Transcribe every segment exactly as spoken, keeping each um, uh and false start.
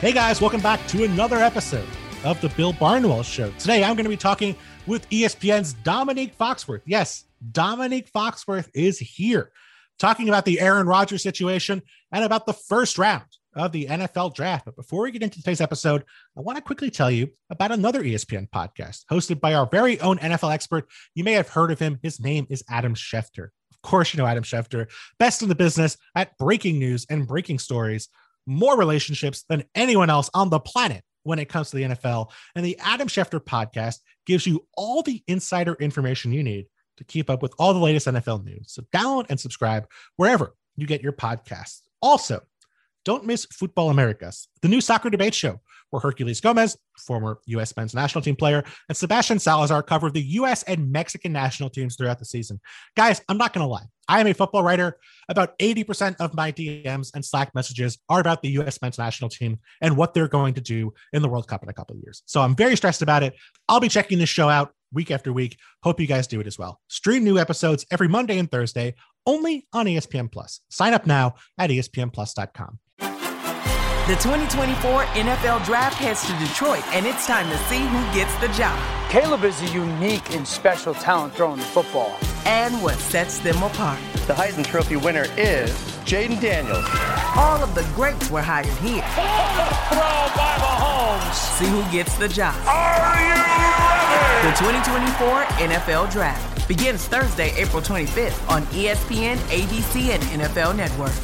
Hey guys, welcome back to another episode of the Bill Barnwell Show. Today, I'm going to be talking with E S P N's Dominique Foxworth. Yes, Dominique Foxworth is here, talking about the Aaron Rodgers situation and about the first round of the N F L draft. But before we get into today's episode, I want to quickly tell you about another E S P N podcast hosted by our very own N F L expert. You may have heard of him. His name is Adam Schefter. Of course, you know Adam Schefter, best in the business at breaking news and breaking stories, more relationships than anyone else on the planet when it comes to the N F L. And the Adam Schefter podcast gives you all the insider information you need to keep up with all the latest N F L news. So download and subscribe wherever you get your podcasts. Also, don't miss Football Americas, the new soccer debate show where Herculez Gomez, former U S men's national team player, and Sebastian Salazar covered the U S and Mexican national teams throughout the season. Guys, I'm not going to lie. I am a football writer. About eighty percent of my D Ms and Slack messages are about the U S men's national team and what they're going to do in the World Cup in a couple of years. So I'm very stressed about it. I'll be checking this show out week after week. Hope you guys do it as well. Stream new episodes every Monday and Thursday, only on E S P N Plus. Sign up now at E S P N plus dot com. The twenty twenty-four N F L Draft heads to Detroit, and it's time to see who gets the job. Caleb is a unique and special talent throwing the football. And what sets them apart. The Heisman Trophy winner is Jaden Daniels. All of the greats were hired here. Throw by Mahomes. See who gets the job. Are you ready? The twenty twenty-four N F L Draft begins Thursday, April twenty-fifth on E S P N, A B C, and N F L Network.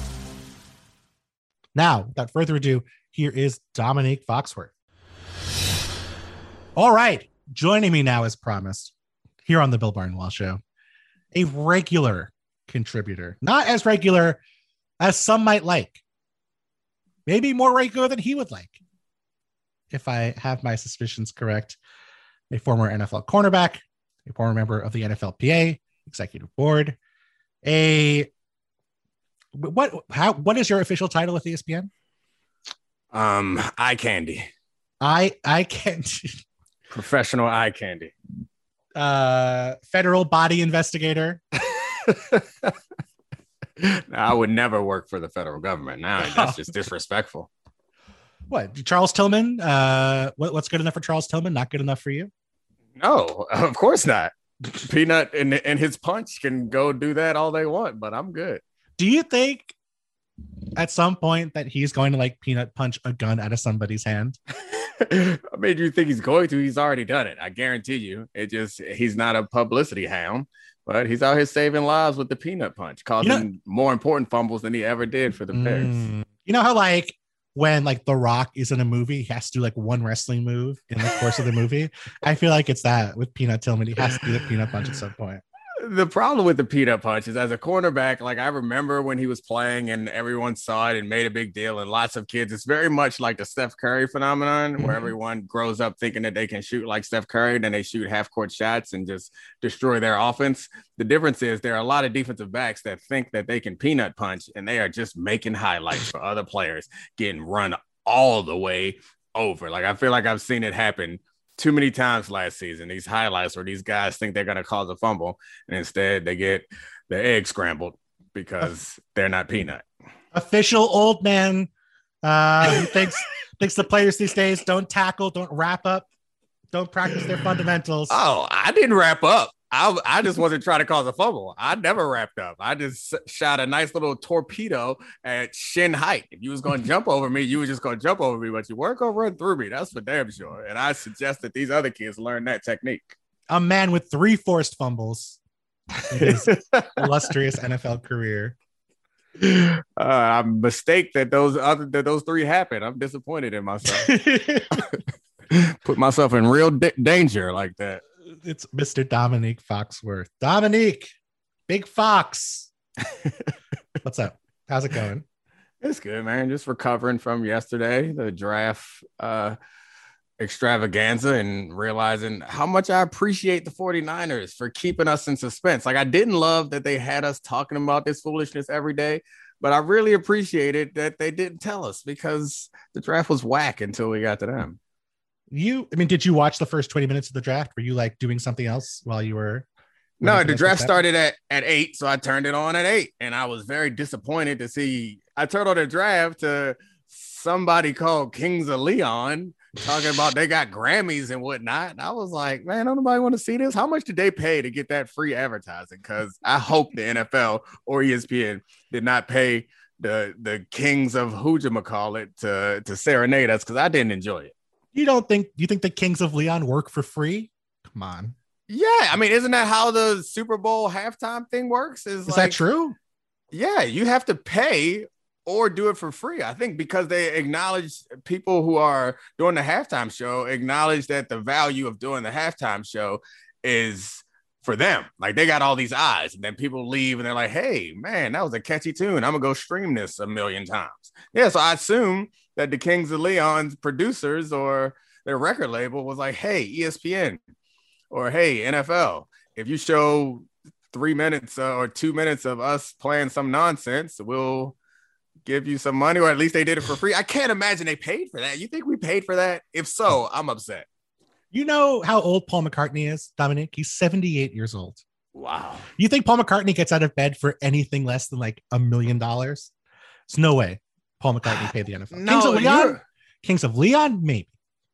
Now, without further ado, here is Dominique Foxworth. All right, joining me now as promised here on the Bill Barnwell Show, a regular contributor, not as regular as some might like, maybe more regular than he would like, if I have my suspicions correct. A former N F L cornerback, a former member of the N F L P A executive board, a what how what is your official title with E S P N? Um, eye candy. I I can't. Professional eye candy. Uh, federal body investigator. I would never work for the federal government. Now that's just disrespectful. What, Charles Tillman? Uh, what, what's good enough for Charles Tillman? Not good enough for you? No, of course not. Peanut and, and his punch can go do that all they want, but I'm good. Do you think at some point that he's going to like peanut punch a gun out of somebody's hand? I mean, you think he's going to? He's already done it. I guarantee you. It just he's not a publicity hound, but he's out here saving lives with the peanut punch, causing you know, more important fumbles than he ever did for the Bears. Mm, you know how like when like The Rock is in a movie, he has to do like one wrestling move in the course of the movie. I feel like it's that with Peanut Tillman. He has to do the peanut punch at some point. The problem with the peanut punch is as a cornerback, like I remember when he was playing and everyone saw it and made a big deal and lots of kids, it's very much like the Steph Curry phenomenon mm-hmm. where everyone grows up thinking that they can shoot like Steph Curry, then they shoot half court shots and just destroy their offense. The difference is there are a lot of defensive backs that think that they can peanut punch and they are just making highlights for other players getting run all the way over. Like I feel like I've seen it happen too many times last season, these highlights where these guys think they're going to cause a fumble and instead they get the egg scrambled because they're not peanut. Official old man uh, who thinks, thinks the players these days don't tackle, don't wrap up, don't practice their fundamentals. Oh, I didn't wrap up. I, I just wasn't trying to cause a fumble. I never wrapped up. I just shot a nice little torpedo at shin height. If you was going to jump over me, you were just going to jump over me, but you weren't going to run through me. That's for damn sure. And I suggest that these other kids learn that technique. A man with three forced fumbles in his illustrious N F L career. Uh, I mistake that those other that those three happened. I'm disappointed in myself. Put myself in real d- danger like that. It's Mister Dominique Foxworth. Dominique, Big Fox. What's up? How's it going? It's good, man. Just recovering from yesterday, the draft uh, extravaganza, and realizing how much I appreciate the 49ers for keeping us in suspense. Like, I didn't love that they had us talking about this foolishness every day, but I really appreciated that they didn't tell us because the draft was whack until we got to them. You, I mean, did you watch the first twenty minutes of the draft? Were you like doing something else while you were? No, the draft started at, at eight. So I turned it on at eight and I was very disappointed to see, I turned on the draft to somebody called Kings of Leon talking about they got Grammys and whatnot. And I was like, man, don't nobody want to see this. How much did they pay to get that free advertising? Because I hope the N F L or E S P N did not pay the the Kings of whoojamacallit to to serenade us, because I didn't enjoy it. You don't think you think the Kings of Leon work for free? Come on. Yeah, I mean, isn't that how the Super Bowl halftime thing works? Is, Is like, that true? Yeah, you have to pay or do it for free. I think because they acknowledge, people who are doing the halftime show acknowledge that the value of doing the halftime show is for them. Like, they got all these eyes, and then people leave and they're like, hey, man, that was a catchy tune. I'm gonna go stream this a million times. Yeah, so I assume that the Kings of Leon's producers or their record label was like, hey, E S P N or hey, N F L, if you show three minutes uh, or two minutes of us playing some nonsense, we'll give you some money, or at least they did it for free. I can't imagine they paid for that. You think we paid for that? If so, I'm upset. You know how old Paul McCartney is, Dominic? He's seventy-eight years old. Wow. You think Paul McCartney gets out of bed for anything less than like a million dollars? There's no way Paul McCartney paid the N F L. No, Kings of Leon? you're... Kings of Leon? Maybe.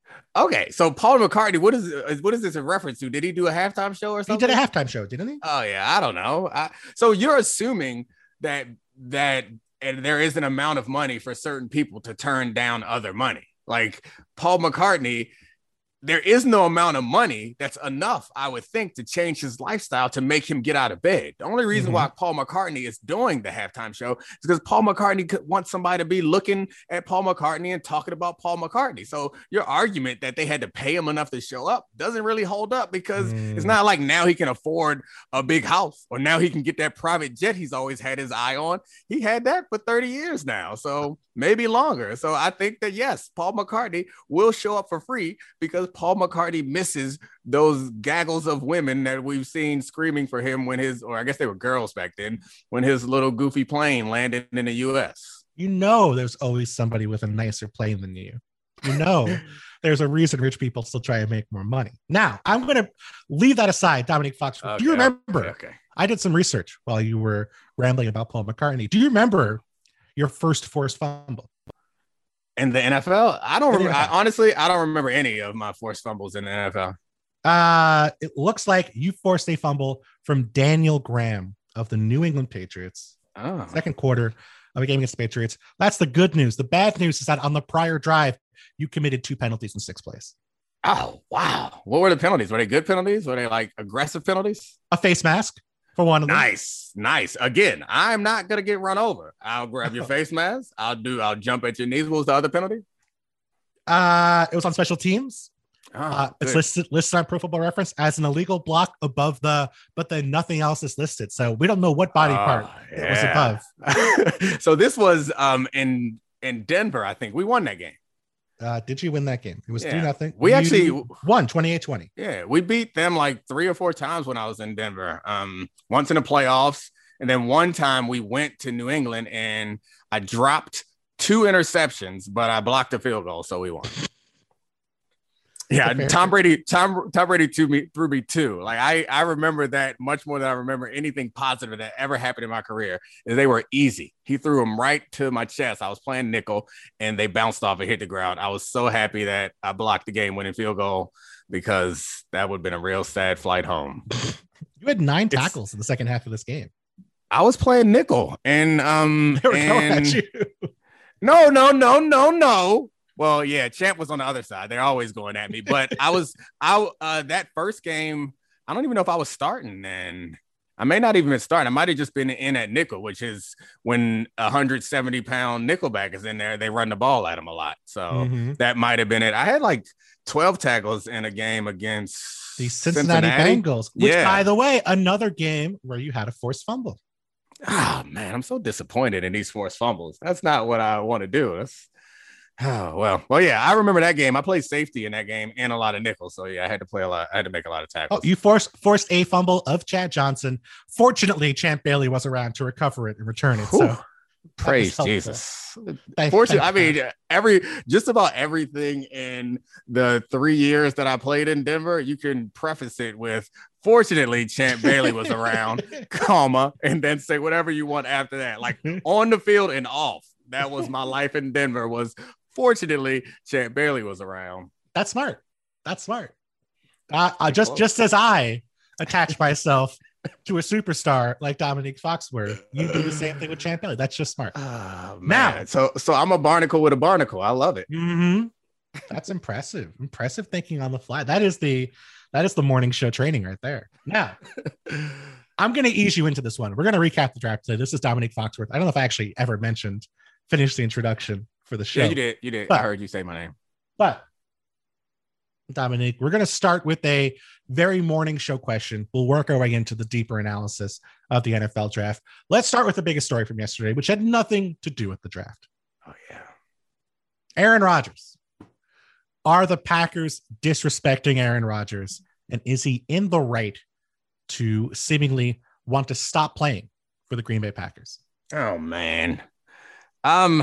Okay, so Paul McCartney, what is what is this in reference to? Did he do a halftime show or something? He did a halftime show, didn't he? Oh, yeah, I don't know. I, so you're assuming that that and there is an amount of money for certain people to turn down other money. Like Paul McCartney, there is no amount of money that's enough, I would think, to change his lifestyle to make him get out of bed. The only reason mm-hmm. why Paul McCartney is doing the halftime show is because Paul McCartney could want somebody to be looking at Paul McCartney and talking about Paul McCartney. So your argument that they had to pay him enough to show up doesn't really hold up, because mm. it's not like now he can afford a big house, or now he can get that private jet he's always had his eye on. He had that for thirty years now. So maybe longer. So I think that, yes, Paul McCartney will show up for free, because Paul McCartney misses those gaggles of women that we've seen screaming for him when his, or I guess they were girls back then, when his little goofy plane landed in the U S. You know, there's always somebody with a nicer plane than you. You know, there's a reason rich people still try to make more money. Now, I'm going to leave that aside, Dominique Fox. Okay, Do you remember? Okay, okay. I did some research while you were rambling about Paul McCartney. Do you remember your first forced fumble in the N F L? I don't remember. I, honestly, I don't remember any of my forced fumbles in the N F L. Uh, it looks like you forced a fumble from Daniel Graham of the New England Patriots. Oh. Second quarter of a game against the Patriots. That's the good news. The bad news is that on the prior drive, you committed two penalties in six plays. Oh, wow. What were the penalties? Were they good penalties? Were they like aggressive penalties? A face mask. For one of them. Nice, nice. Again, I'm not gonna get run over. I'll grab your face mask. I'll do. I'll jump at your knees. What was the other penalty? Uh, it was on special teams. Oh, uh, it's listed listed on Pro Football Reference as an illegal block above the, but then nothing else is listed. So we don't know what body oh, part yeah. it was above. So this was um in in Denver. I think we won that game. Uh, did you win that game? It was yeah. three nothing. We you actually won twenty-eight twenty. Yeah, we beat them like three or four times when I was in Denver. Um, once in the playoffs, and then one time we went to New England and I dropped two interceptions, but I blocked a field goal, so we won. Yeah, Tom Brady, Tom, Tom Brady threw me, threw me two. Like I, I remember that much more than I remember anything positive that ever happened in my career. Is they were easy. He threw them right to my chest. I was playing nickel, and they bounced off and hit the ground. I was so happy that I blocked the game-winning field goal, because that would have been a real sad flight home. You had nine tackles it's, in the second half of this game. I was playing nickel, and um, they were and, going at you. no, no, no, no, no. Well, yeah, Champ was on the other side. They're always going at me. But I was, I uh, that first game, I don't even know if I was starting then. I may not even been starting. I might have just been in at nickel, which is when a one hundred seventy pound nickelback is in there, they run the ball at him a lot. So mm-hmm. that might have been it. I had like twelve tackles in a game against the Cincinnati, Cincinnati. Bengals, which, yeah. by the way, another game where you had a forced fumble. Oh, man, I'm so disappointed in these forced fumbles. That's not what I want to do. That's Oh, well, well, yeah, I remember that game. I played safety in that game and a lot of nickel. So, yeah, I had to play a lot. I had to make a lot of tackles. Oh, you forced forced a fumble of Chad Johnson. Fortunately, Champ Bailey was around to recover it and return it. Whew. So, praise Jesus. Fortunately, I mean, every just about everything in the three years that I played in Denver, you can preface it with, fortunately, Champ Bailey was around, comma, and then say whatever you want after that, like on the field and off. that was my life in Denver. Was fortunately Champ Bailey was around. That's smart. That's smart. Uh, uh, just just as I attach myself to a superstar like Dominique Foxworth, you do the same thing with Champ Bailey. That's just smart. Oh, now, man. so so I'm a barnacle with a barnacle. I love it. Mm-hmm. That's impressive. Impressive thinking on the fly. That is the that is the morning show training right there. Now, I'm going to ease you into this one. We're going to recap the draft today. This is Dominique Foxworth. I don't know if I actually ever mentioned, finished the introduction for the show. Yeah, you did. You did. But, I heard you say my name. But Dominique, we're going to start with a very morning show question. We'll work our way into the deeper analysis of the N F L draft. Let's start with the biggest story from yesterday, which had nothing to do with the draft. Oh, yeah. Aaron Rodgers. Are the Packers disrespecting Aaron Rodgers? And is he in the right to seemingly want to stop playing for the Green Bay Packers? Oh, man. Um,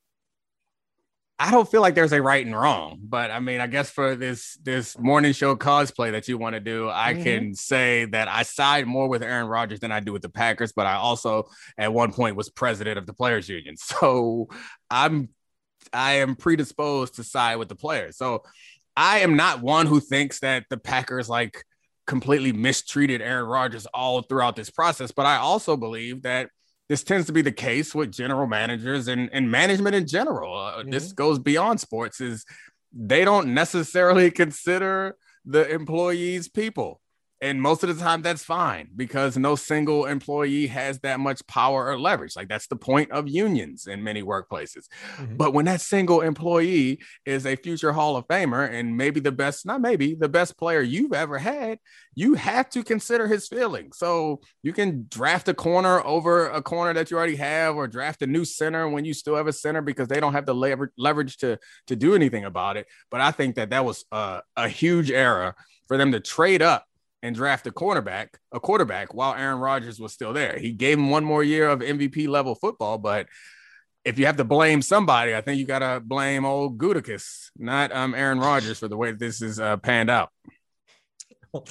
I don't feel like there's a right and wrong, but I mean, I guess for this this morning show cosplay that you want to do, I mm-hmm. can say that I side more with Aaron Rodgers than I do with the Packers, but I also at one point was president of the Players Union. So I'm I am predisposed to side with the players. So I am not one who thinks that the Packers like completely mistreated Aaron Rodgers all throughout this process, but I also believe that this tends to be the case with general managers and, and management in general. Uh, mm-hmm. This goes beyond sports, is they don't necessarily consider the employees people. And most of the time that's fine because no single employee has that much power or leverage. Like that's the point of unions in many workplaces. Mm-hmm. But when that single employee is a future Hall of Famer and maybe the best, not maybe the best player you've ever had, you have to consider his feelings. So you can draft a corner over a corner that you already have, or draft a new center when you still have a center because they don't have the lever- leverage to, to do anything about it. But I think that that was a, a huge error for them to trade up and draft a cornerback, a quarterback while Aaron Rodgers was still there. He gave him one more year of M V P level football, but if you have to blame somebody, I think you got to blame old Gutekunst, not um, Aaron Rodgers, for the way this is uh, panned out. Old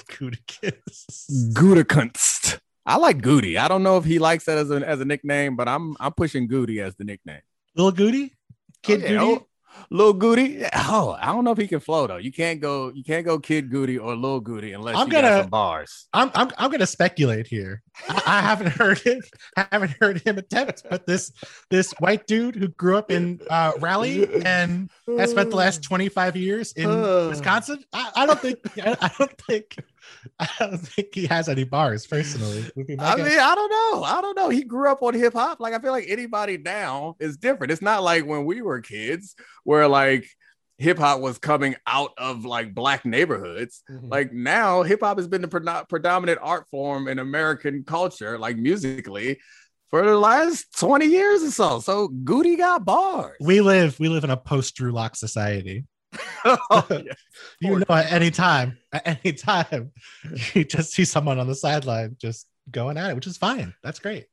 Gutekunst. Gutekunst. I like Goody. I don't know if he likes that as a, as a nickname, but I'm I'm pushing Goody as the nickname. Little Goody? Kid oh, yeah. Goody? Oh, Lil Goody. Oh, I don't know if he can flow though. You can't go. You can't go Kid Goody or Lil Goody unless I'm you gonna, got some bars. I'm I'm I'm gonna speculate here. I, I haven't heard him. I haven't heard him attempt. But this this white dude who grew up in uh, Raleigh and has spent the last twenty-five years in Wisconsin. I, I don't think. I, I don't think. I don't think he has any bars personally. I mean, I don't know. I don't know. He grew up on hip hop. Like I feel like anybody now is different. It's not like when we were kids where like hip hop was coming out of like black neighborhoods. Mm-hmm. Like now hip hop has been the pre- predominant art form in American culture, like musically, for the last twenty years or so. So Goody got bars. We live, we live in a post Drew Lock society. Oh, yeah. You know, at any time, at any time, you just see someone on the sideline just going at it, which is fine. That's great.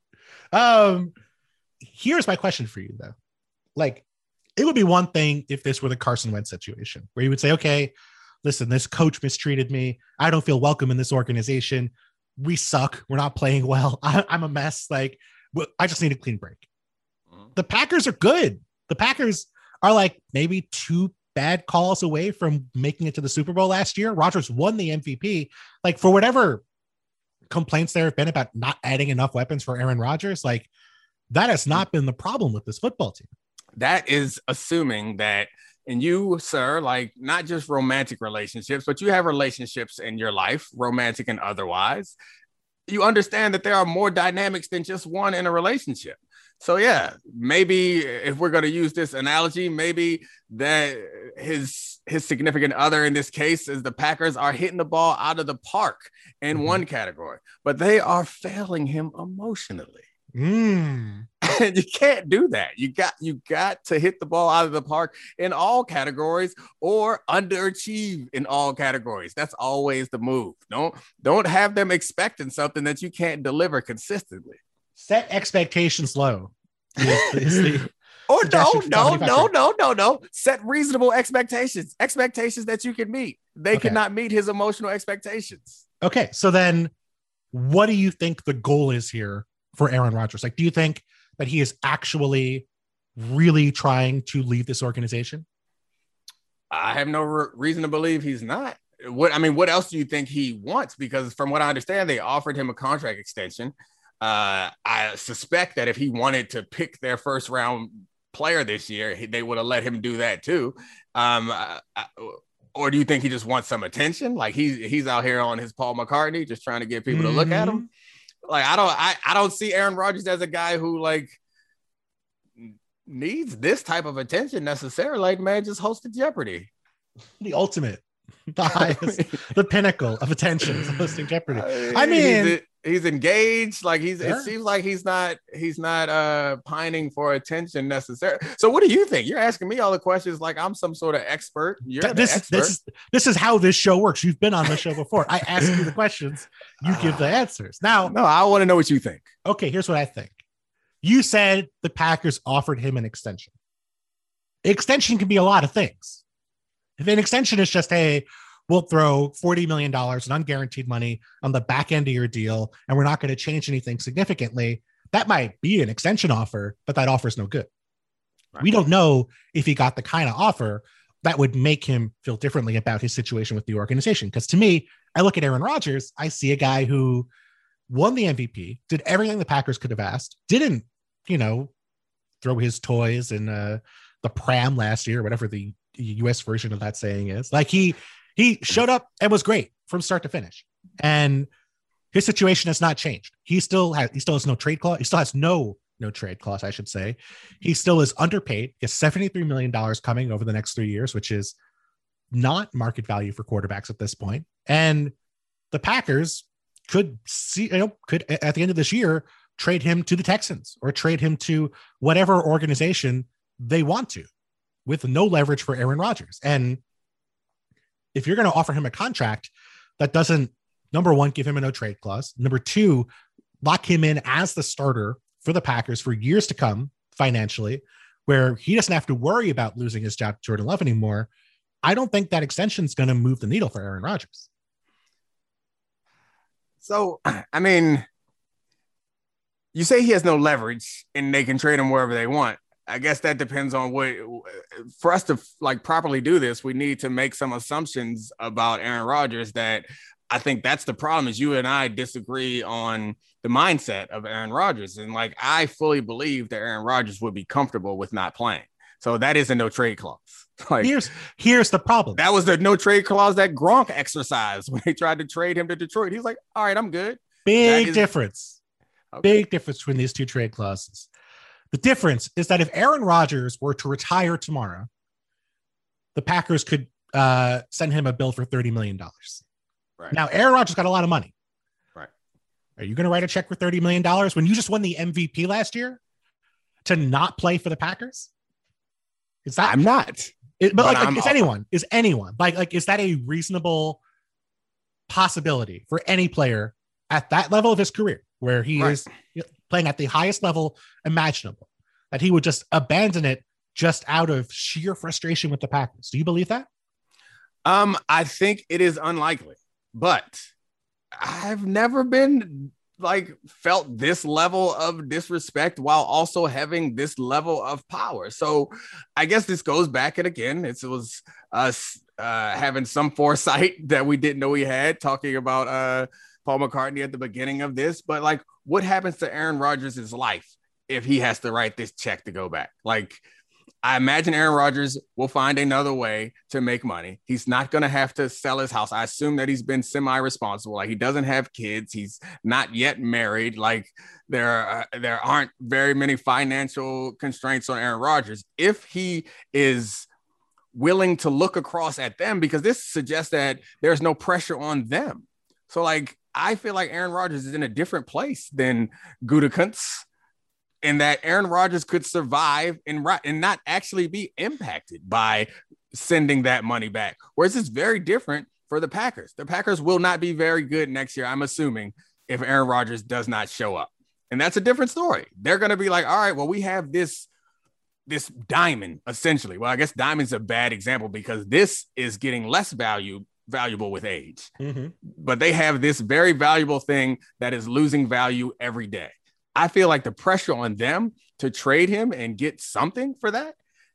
Um, here's my question for you, though. Like, it would be one thing if this were the Carson Wentz situation, where you would say, "Okay, listen, this coach mistreated me. I don't feel welcome in this organization. We suck. We're not playing well. I, I'm a mess. Like, I just need a clean break." Mm-hmm. The Packers are good. The Packers are like maybe two bad calls away from making it to the Super Bowl last year. Rodgers won the M V P. Like, for whatever complaints there have been about not adding enough weapons for Aaron Rodgers, like that has not been the problem with this football team. That is assuming that, and you, sir, like not just romantic relationships, but you have relationships in your life, romantic and otherwise. You understand that there are more dynamics than just one in a relationship. So yeah, maybe if we're going to use this analogy, maybe that his his significant other in this case is the Packers are hitting the ball out of the park in mm-hmm. one category, but they are failing him emotionally. Mm. And you can't do that. You got you got to hit the ball out of the park in all categories or underachieve in all categories. That's always the move. Don't don't have them expecting something that you can't deliver consistently. Set expectations low. Is, is the or no, no, no, no, no, no. Set reasonable expectations. Expectations that you can meet. They okay. cannot meet his emotional expectations. Okay, so then what do you think the goal is here for Aaron Rodgers? Like, do you think that he is actually really trying to leave this organization? I have no re- reason to believe he's not. What I mean, what else do you think he wants? Because from what I understand, they offered him a contract extension. Uh, I suspect that if he wanted to pick their first round player this year, he, they would have let him do that too. Um, I, I, or do you think he just wants some attention? Like he's he's out here on his Paul McCartney, just trying to get people mm-hmm. to look at him. Like I don't I, I don't see Aaron Rodgers as a guy who like needs this type of attention necessarily. Like man, just host the Jeopardy. The ultimate. The highest, the pinnacle of attention is hosting Jeopardy. I mean, he's, he's engaged. Like he's, yeah. it seems like he's not, he's not uh pining for attention necessarily. So, what do you think? You're asking me all the questions like I'm some sort of expert. You're this, expert. this is this is how this show works. You've been on the show before. I ask you the questions, you give the answers. Now, no, I want to know what you think. Okay, here's what I think. You said the Packers offered him an extension. Extension can be a lot of things. If an extension is just, hey, we'll throw forty million dollars in unguaranteed money on the back end of your deal, and we're not going to change anything significantly, that might be an extension offer, but that offer is no good. Right. We don't know if he got the kind of offer that would make him feel differently about his situation with the organization. Because to me, I look at Aaron Rodgers, I see a guy who won the M V P, did everything the Packers could have asked, didn't, you know, throw his toys in uh, the pram last year, whatever the U S version of that saying is. Like he he showed up and was great from start to finish, and his situation has not changed. He still has he still has no trade clause. He still has no no trade clause, I should say. He still is underpaid. He has seventy-three million dollars coming over the next three years, which is not market value for quarterbacks at this point. And the Packers could see, you know, could at the end of this year trade him to the Texans or trade him to whatever organization they want to, with no leverage for Aaron Rodgers. And if you're going to offer him a contract that doesn't, number one, give him a no trade clause, number two, lock him in as the starter for the Packers for years to come financially, where he doesn't have to worry about losing his job to Jordan Love anymore, I don't think that extension is going to move the needle for Aaron Rodgers. So, I mean, you say he has no leverage and they can trade him wherever they want. I guess that depends on what, for us to like properly do this, we need to make some assumptions about Aaron Rodgers that I think that's the problem is you and I disagree on the mindset of Aaron Rodgers. And like, I fully believe that Aaron Rodgers would be comfortable with not playing. So that is a no trade clause. Like here's, here's the problem. That was the no trade clause that Gronk exercised when they tried to trade him to Detroit. He's like, all right, I'm good. Big is- difference. Okay. Big difference between these two trade clauses. The difference is that if Aaron Rodgers were to retire tomorrow, the Packers could uh, send him a bill for thirty million dollars. Right. Now, Aaron Rodgers got a lot of money. Right. Are you going to write a check for thirty million dollars when you just won the M V P last year to not play for the Packers? Is that I'm not. It, but, but like, like I'm, is anyone, is anyone like, like, is that a reasonable possibility for any player at that level of his career where he right. is playing at the highest level imaginable, that he would just abandon it just out of sheer frustration with the Packers? Do you believe that? Um, I think it is unlikely, but I've never been like felt this level of disrespect while also having this level of power. So I guess this goes back and again, it's, it was us uh, having some foresight that we didn't know we had, talking about uh, Paul McCartney at the beginning of this, but like, what happens to Aaron Rodgers' life if he has to write this check to go back? Like, I imagine Aaron Rodgers will find another way to make money. He's not going to have to sell his house. I assume that he's been semi-responsible. Like, he doesn't have kids. He's not yet married. Like, there are, there aren't very many financial constraints on Aaron Rodgers. If he is willing to look across at them, because this suggests that there's no pressure on them. So, like, I feel like Aaron Rodgers is in a different place than Gutekunst, in that Aaron Rodgers could survive and, and not actually be impacted by sending that money back. Whereas it's very different for the Packers. The Packers will not be very good next year, I'm assuming, if Aaron Rodgers does not show up. And that's a different story. They're going to be like, all right, well, we have this, this diamond, essentially. Well, I guess diamond's a bad example because this is getting less value valuable with age, mm-hmm. but they have this very valuable thing that is losing value every day. I feel like the pressure on them to trade him and get something for that,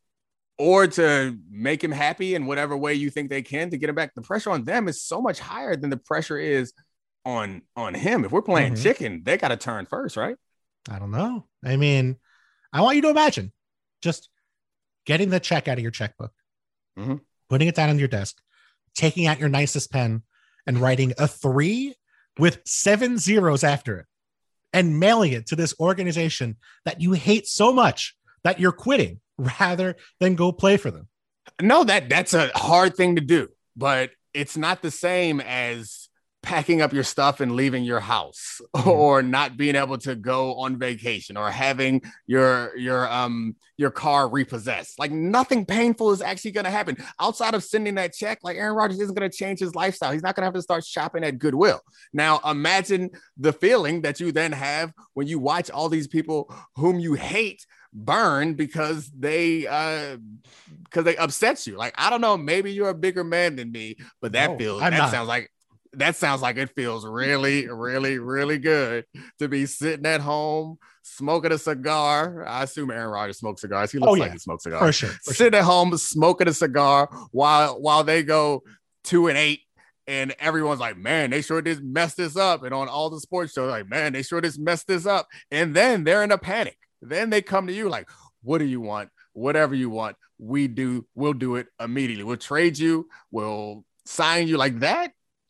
or to make him happy in whatever way you think they can to get him back, the pressure on them is so much higher than the pressure is on, on him. If we're playing mm-hmm. chicken, they got to turn first, right? I don't know. I mean, I want you to imagine just getting the check out of your checkbook, mm-hmm. putting it down on your desk, taking out your nicest pen and writing a three with seven zeros after it and mailing it to this organization that you hate so much that you're quitting rather than go play for them. No, that that's a hard thing to do, but it's not the same as packing up your stuff and leaving your house, mm-hmm. or not being able to go on vacation, or having your your um your car repossessed. Like, nothing painful is actually going to happen outside of sending that check. Like, Aaron Rodgers isn't going to change his lifestyle. He's not going to have to start shopping at Goodwill. Now, imagine the feeling that you then have when you watch all these people whom you hate burn because they uh because they upset you. Like, I don't know, maybe you're a bigger man than me, but that no, feels I'm that not. sounds like that sounds like it feels really, really, really good to be sitting at home smoking a cigar. I assume Aaron Rodgers smokes cigars. He looks oh, yeah. like he smokes cigars. For sure. For sitting sure. at home smoking a cigar while while they go two and eight, and everyone's like, man, they sure did mess this up. And on all the sports shows, like, man, they sure did mess this up. And then they're in a panic. Then they come to you like, what do you want? Whatever you want, we do. We'll do it immediately. We'll trade you. We'll sign you. Like that.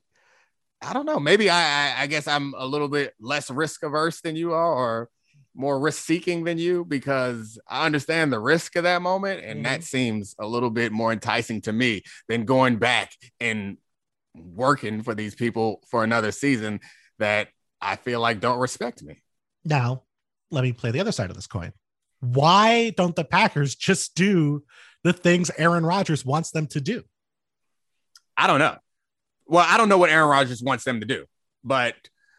I don't know. Maybe I, I, I guess I'm a little bit less risk averse than you are, or more risk seeking than you, because I understand the risk of that moment. And mm-hmm. that seems a little bit more enticing to me than going back and working for these people for another season that I feel like don't respect me. Now, let me play the other side of this coin. Why don't the Packers just do the things Aaron Rodgers wants them to do? I don't know. Well, I don't know what Aaron Rodgers wants them to do, but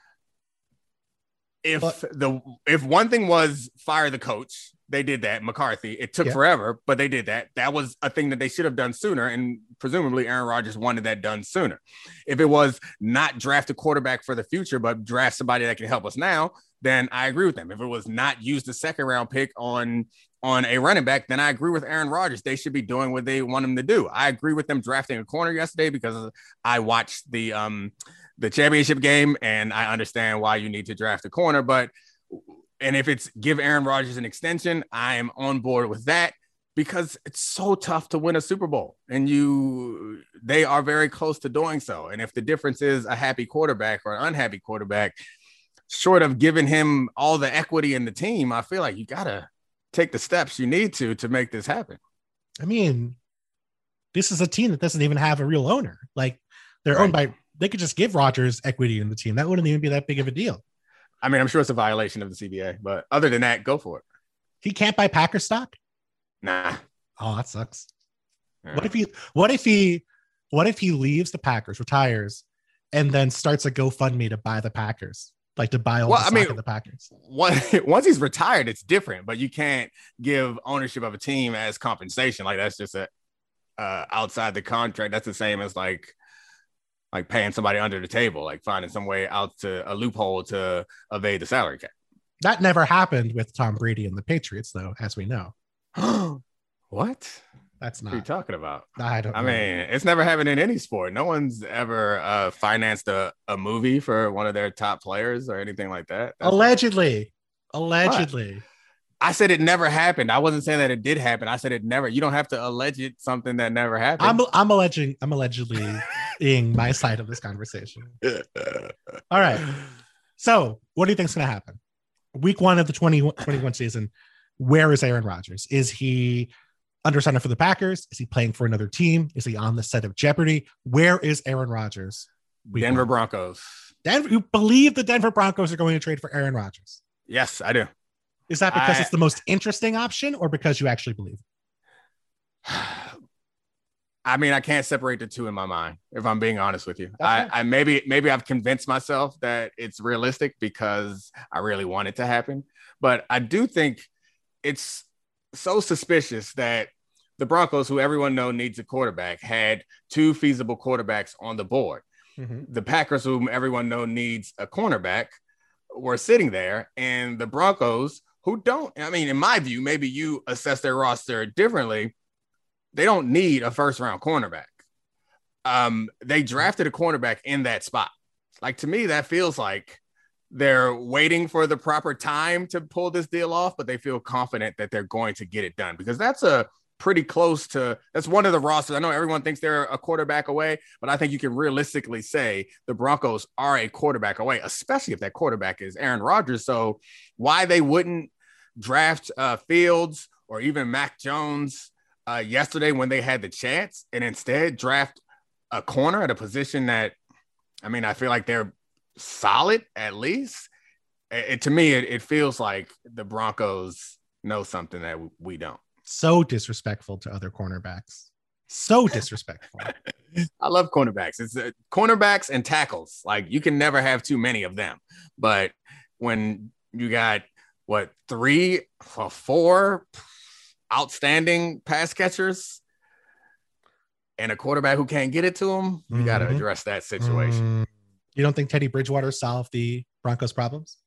if but, the if one thing was fire the coach, they did that. McCarthy, it took yeah. forever, but they did that. That was a thing that they should have done sooner, and presumably Aaron Rodgers wanted that done sooner. If it was not draft a quarterback for the future, but draft somebody that can help us now, then I agree with them. If it was not use the second round pick on on a running back, then I agree with Aaron Rodgers. They should be doing what they want them to do. I agree with them drafting a corner yesterday because I watched the um, the championship game, and I understand why you need to draft a corner. But and if it's give Aaron Rodgers an extension, I am on board with that, because it's so tough to win a Super Bowl, and you they are very close to doing so. And if the difference is a happy quarterback or an unhappy quarterback, short of giving him all the equity in the team, I feel like you gotta take the steps you need to to make this happen. I mean, this is a team that doesn't even have a real owner. Like, they're right. owned by, they could just give Rodgers equity in the team. That wouldn't even be that big of a deal. I mean, I'm sure it's a violation of the C B A, but other than that, go for it. He can't buy Packer stock? Nah. Oh, that sucks. Yeah. What if he, what if he, what if he leaves the Packers, retires, and then starts a GoFundMe to buy the Packers? Like, to buy all well, the stock I mean, of the Packers. Once he's retired, it's different, but you can't give ownership of a team as compensation. Like, that's just a uh, outside the contract. That's the same as like, like paying somebody under the table, like finding some way out to a loophole to evade the salary cap. That never happened with Tom Brady and the Patriots, though, as we know. What? That's not. What are you talking about? I don't I know. mean, it's never happened in any sport. No one's ever uh, financed a, a movie for one of their top players or anything like that. That's allegedly. Not... Allegedly. What? I said it never happened. I wasn't saying that it did happen. I said it never. You don't have to allege it something that never happened. I'm I'm alleging. I'm allegedly being my side of this conversation. All right. So, what do you think's going to happen? Week one of the twenty twenty-one season. Where is Aaron Rodgers? Is he under center for the Packers? Is he playing for another team? Is he on the set of Jeopardy? Where is Aaron Rodgers? Denver one? Broncos. Denver, you believe the Denver Broncos are going to trade for Aaron Rodgers? Yes, I do. Is that because I, it's the most interesting option, or because you actually believe it? I mean, I can't separate the two in my mind, if I'm being honest with you. I, I maybe maybe I've convinced myself that it's realistic because I really want it to happen. But I do think it's so suspicious that the Broncos, who everyone knows needs a quarterback, had two feasible quarterbacks on the board. Mm-hmm. The Packers, whom everyone knows needs a cornerback, were sitting there, and the Broncos, who don't, I mean, in my view, maybe you assess their roster differently. They don't need a first round cornerback. Um, they drafted a cornerback in that spot. Like, to me, that feels like they're waiting for the proper time to pull this deal off, but they feel confident that they're going to get it done, because that's a pretty close to, that's one of the rosters. I know everyone thinks they're a quarterback away, but I think you can realistically say the Broncos are a quarterback away, especially if that quarterback is Aaron Rodgers. So why they wouldn't draft uh, Fields or even Mac Jones uh, yesterday when they had the chance, and instead draft a corner at a position that, I mean, I feel like they're solid at least. It, it, to me, it, it feels like the Broncos know something that we don't. So disrespectful to other cornerbacks. So disrespectful. I love cornerbacks. It's uh, cornerbacks and tackles. Like, you can never have too many of them. But when you got what three or four outstanding pass catchers and a quarterback who can't get it to them, you mm-hmm. got to address that situation. Mm. You don't think Teddy Bridgewater solved the Broncos' problems?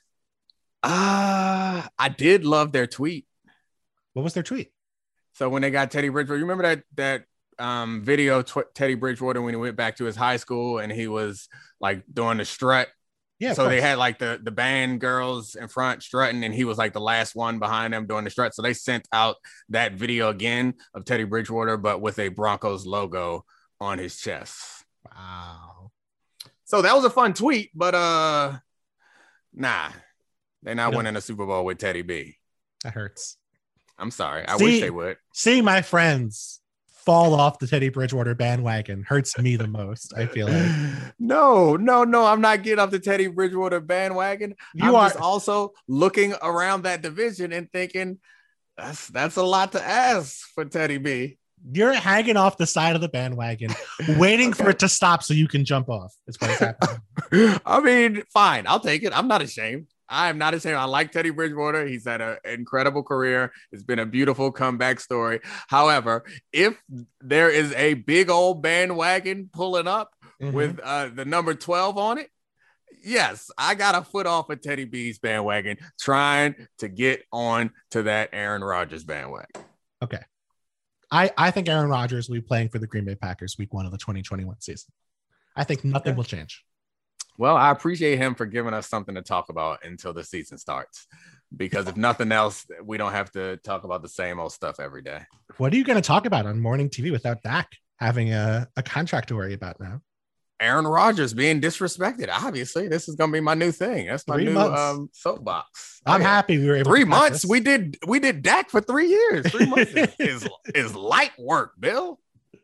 Uh, I did love their tweet. What was their tweet? So when they got Teddy Bridgewater, you remember that that um, video tw- Teddy Bridgewater when he went back to his high school and he was like doing the strut. Yeah. So they had like the the band girls in front strutting, and he was like the last one behind them doing the strut. So they sent out that video again of Teddy Bridgewater, but with a Broncos logo on his chest. Wow. So that was a fun tweet, but uh, nah, they're not winning a Super Bowl with Teddy B. That hurts. I'm sorry. I see, wish they would. Seeing my friends fall off the Teddy Bridgewater bandwagon hurts me the most, I feel like. No, no, no. I'm not getting off the Teddy Bridgewater bandwagon. You I'm are just also looking around that division and thinking that's that's a lot to ask for Teddy B. You're hanging off the side of the bandwagon, waiting okay. for it to stop so you can jump off. Is what's happening. I mean, fine. I'll take it. I'm not ashamed. I'm not ashamed. I like Teddy Bridgewater. He's had an incredible career. It's been a beautiful comeback story. However, if there is a big old bandwagon pulling up mm-hmm. with uh, the number twelve on it, yes, I got a foot off of Teddy B's bandwagon trying to get on to that Aaron Rodgers bandwagon. Okay. I, I think Aaron Rodgers will be playing for the Green Bay Packers week one of the twenty twenty-one season. I think nothing okay. will change. Well, I appreciate him for giving us something to talk about until the season starts, because if nothing else, we don't have to talk about the same old stuff every day. What are you going to talk about on morning T V without Dak having a, a contract to worry about now? Aaron Rodgers being disrespected. Obviously, this is going to be my new thing. That's my three new um, soapbox. I'm oh, yeah. happy we were able three to months. We did we did Dak for three years. Three months is, is is light work, Bill.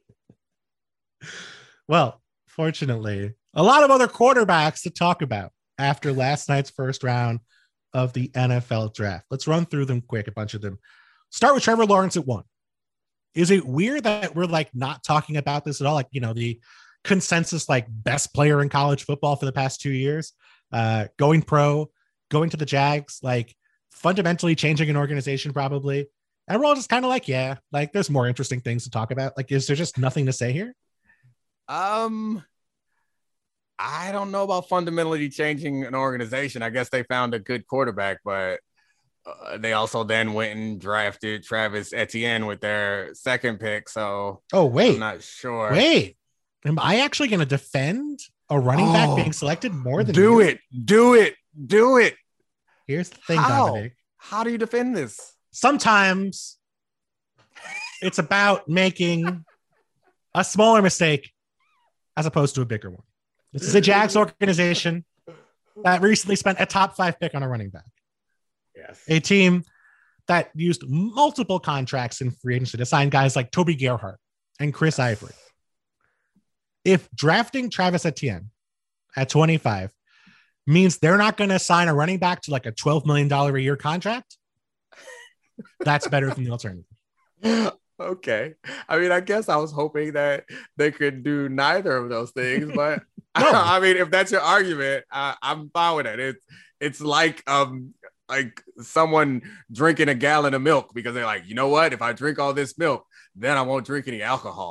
Well, fortunately, a lot of other quarterbacks to talk about after last night's first round of the N F L draft. Let's run through them quick, a bunch of them. Start with Trevor Lawrence at one. Is it weird that we're like not talking about this at all? Like, you know, the consensus, like best player in college football for the past two years, uh, going pro, going to the Jags, like fundamentally changing an organization probably. And we're all just kind of like, yeah, like there's more interesting things to talk about. Like, is there just nothing to say here? Um, I don't know about fundamentally changing an organization. I guess they found a good quarterback, but uh, they also then went and drafted Travis Etienne with their second pick. So, oh wait, I'm not sure. Wait, am I actually going to defend a running oh, back being selected more than do you? it, do it, do it? Here's the thing, How? Dominic. How do you defend this? Sometimes it's about making a smaller mistake as opposed to a bigger one. This is a Jags organization that recently spent a top five pick on a running back. Yes. A team that used multiple contracts in free agency to sign guys like Toby Gerhart and Chris yes. Ivory. If drafting Travis Etienne at twenty-five means they're not going to sign a running back to like a twelve million dollars a year contract, that's better than the alternative. Okay. I mean, I guess I was hoping that they could do neither of those things, but no. I mean, if that's your argument, I, I'm fine with it. It's it's like um like someone drinking a gallon of milk because they're like, you know what? If I drink all this milk, then I won't drink any alcohol.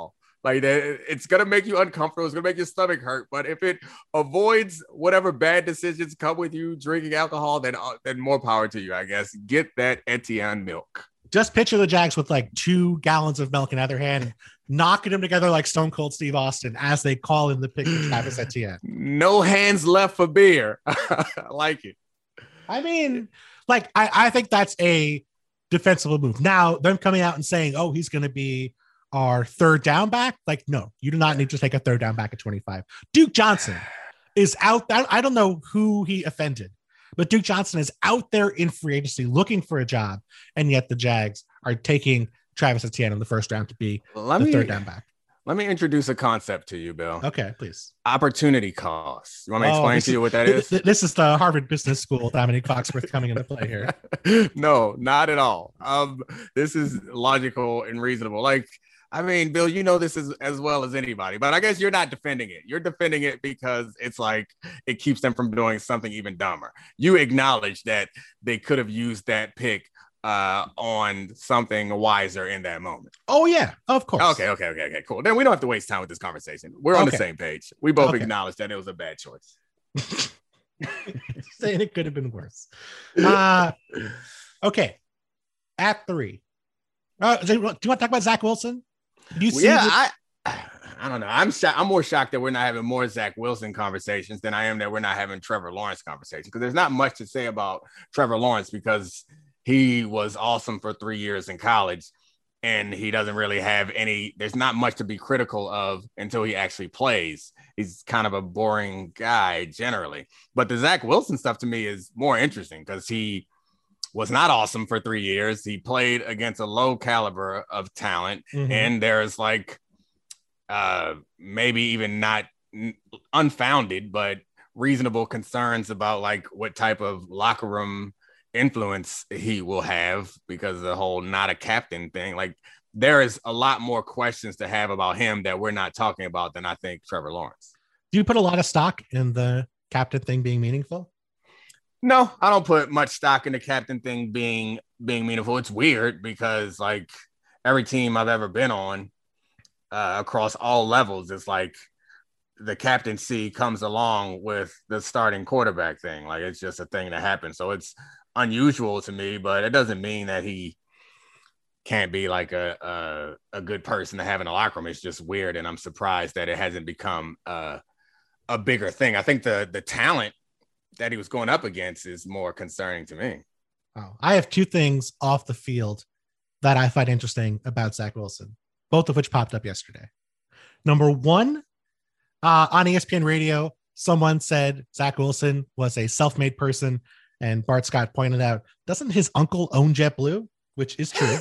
Like that, it's gonna make you uncomfortable. It's gonna make your stomach hurt. But if it avoids whatever bad decisions come with you drinking alcohol, then uh, then more power to you, I guess. Get that Etienne milk. Just picture the Jags with like two gallons of milk in either hand, knocking them together like Stone Cold Steve Austin as they call in the pick of Travis Etienne. No hands left for beer. I like it. I mean, like I, I think that's a defensible move. Now, them coming out and saying, "Oh, he's going to be our third down back," like, no, you do not need to take a third down back at twenty-five. Duke Johnson is out there. I don't know who he offended, but Duke Johnson is out there in free agency looking for a job, and yet the Jags are taking Travis Etienne in the first round to be let the me, third down back. Let me introduce a concept to you, Bill. Okay, please. Opportunity cost. You want me to Oh, explain this to you is- what that is? th- This is the Harvard Business School, Dominique Foxworth coming into play here. No, not at all. Um, this is logical and reasonable. Like, I mean, Bill, you know this is as well as anybody, but I guess you're not defending it. You're defending it because it's like it keeps them from doing something even dumber. You acknowledge that they could have used that pick uh, on something wiser in that moment. Oh yeah, of course. Okay, okay, okay, okay, cool. Then we don't have to waste time with this conversation. We're on Okay. the same page. We both Okay. acknowledge that it was a bad choice. Saying it could have been worse. Uh, okay, at three. Uh, do you want to talk about Zach Wilson? Do you Well, see? yeah, the- I, I don't know. I'm sho- I'm more shocked that we're not having more Zach Wilson conversations than I am that we're not having Trevor Lawrence conversations, because there's not much to say about Trevor Lawrence because he was awesome for three years in college, and he doesn't really have any. There's not much to be critical of until he actually plays. He's kind of a boring guy generally, but the Zach Wilson stuff to me is more interesting because he was not awesome for three years. He played against a low caliber of talent, Mhm. and there's like uh, maybe even not n- unfounded, but reasonable concerns about like what type of locker room influence he will have because of the whole not a captain thing. Like there is a lot more questions to have about him that we're not talking about than I think Trevor Lawrence. Do you put a lot of stock in the captain thing being meaningful? No, I don't put much stock in the captain thing being being meaningful. It's weird because like every team I've ever been on uh, across all levels, it's like the captaincy comes along with the starting quarterback thing. Like it's just a thing that happens. So it's unusual to me, but it doesn't mean that he can't be like a a, a good person to have in a locker room. It's just weird, and I'm surprised that it hasn't become uh, a bigger thing. I think the the talent that he was going up against is more concerning to me. Oh, I have two things off the field that I find interesting about Zach Wilson, both of which popped up yesterday. Number one, uh, on E S P N radio, someone said Zach Wilson was a self-made person, and Bart Scott pointed out, doesn't his uncle own JetBlue? Which is true.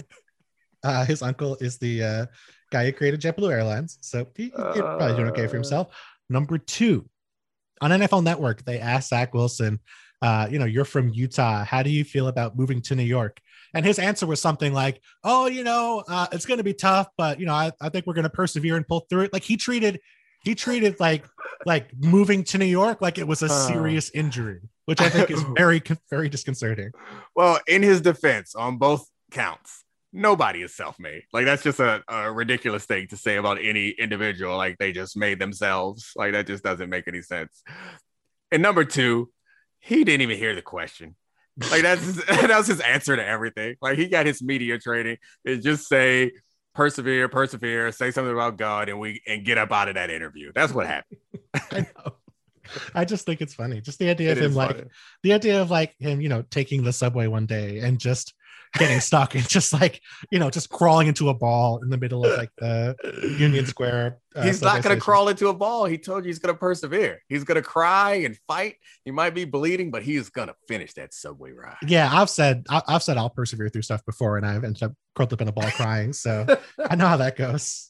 uh, his uncle is the uh, guy who created JetBlue Airlines, so he, he probably doing okay for himself. Number two, on N F L Network, they asked Zach Wilson, uh, you know, you're from Utah. How do you feel about moving to New York? And his answer was something like, oh, you know, uh, it's going to be tough, but, you know, I, I think we're going to persevere and pull through it. Like he treated, he treated like, like moving to New York like it was a serious injury, which I think is very, very disconcerting. Well, in his defense, on both counts, nobody is self-made. Like that's just a, a ridiculous thing to say about any individual. Like they just made themselves. Like that just doesn't make any sense. And number two, he didn't even hear the question. Like that's his, that was his answer to everything. Like he got his media training. It just say persevere, persevere, say something about God, and we and get up out of that interview. That's what happened. I know. I just think it's funny. Just the idea It of him, is like funny. the idea of like him, you know, taking the subway one day and just getting stuck and just like, you know, just crawling into a ball in the middle of like the Union Square. Uh, He's subway not going station. to crawl into a ball. He told you he's going to persevere. He's going to cry and fight. He might be bleeding, but he's going to finish that subway ride. Yeah, I've said I- I've said I'll persevere through stuff before, and I've ended up curled up in a ball crying. So I know how that goes.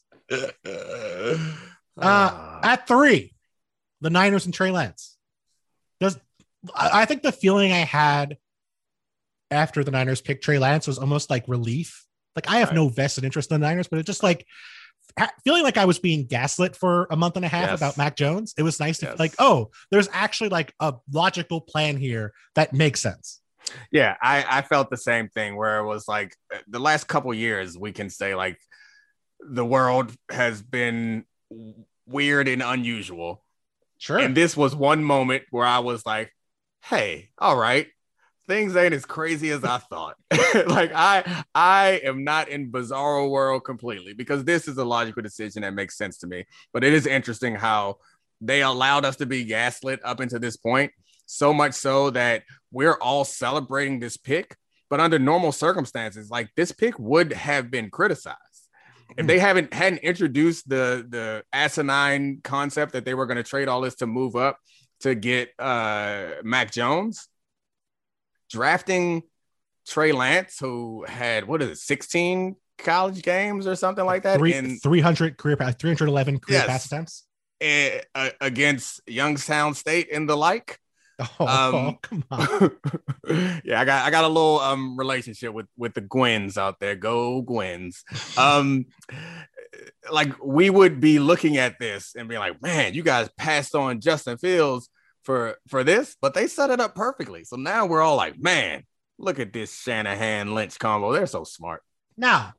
Uh, Ah. at three, the Niners and Trey Lance. Does I I think the feeling I had after the Niners picked Trey Lance was almost like relief. Like I have Right. no vested interest in the Niners, but it just like ha- feeling like I was being gaslit for a month and a half Yes. about Mac Jones. It was nice to Yes. like, oh, there's actually like a logical plan here that makes sense. Yeah, I, I felt the same thing where it was like the last couple years we can say like the world has been weird and unusual. Sure. And this was one moment where I was like, hey, all right, things ain't as crazy as I thought. Like I I am not in bizarro world completely, because this is a logical decision that makes sense to me. But it is interesting how they allowed us to be gaslit up until this point, so much so that we're all celebrating this pick. But under normal circumstances, like this pick would have been criticized. If they haven't hadn't introduced the the asinine concept that they were going to trade all this to move up to get uh, Mac Jones, drafting Trey Lance, who had, what is it, sixteen college games or something like that, Three, in three hundred career pass, three hundred eleven career yes, pass attempts uh, against Youngstown State and the like. Oh, um, oh come on. Yeah, I got I got a little um relationship with with the Gwens out there. Go Gwens. Um, like we would be looking at this and be like, man, you guys passed on Justin Fields for for this, but they set it up perfectly. So now we're all like, man, look at this Shanahan Lynch combo. They're so smart. Now,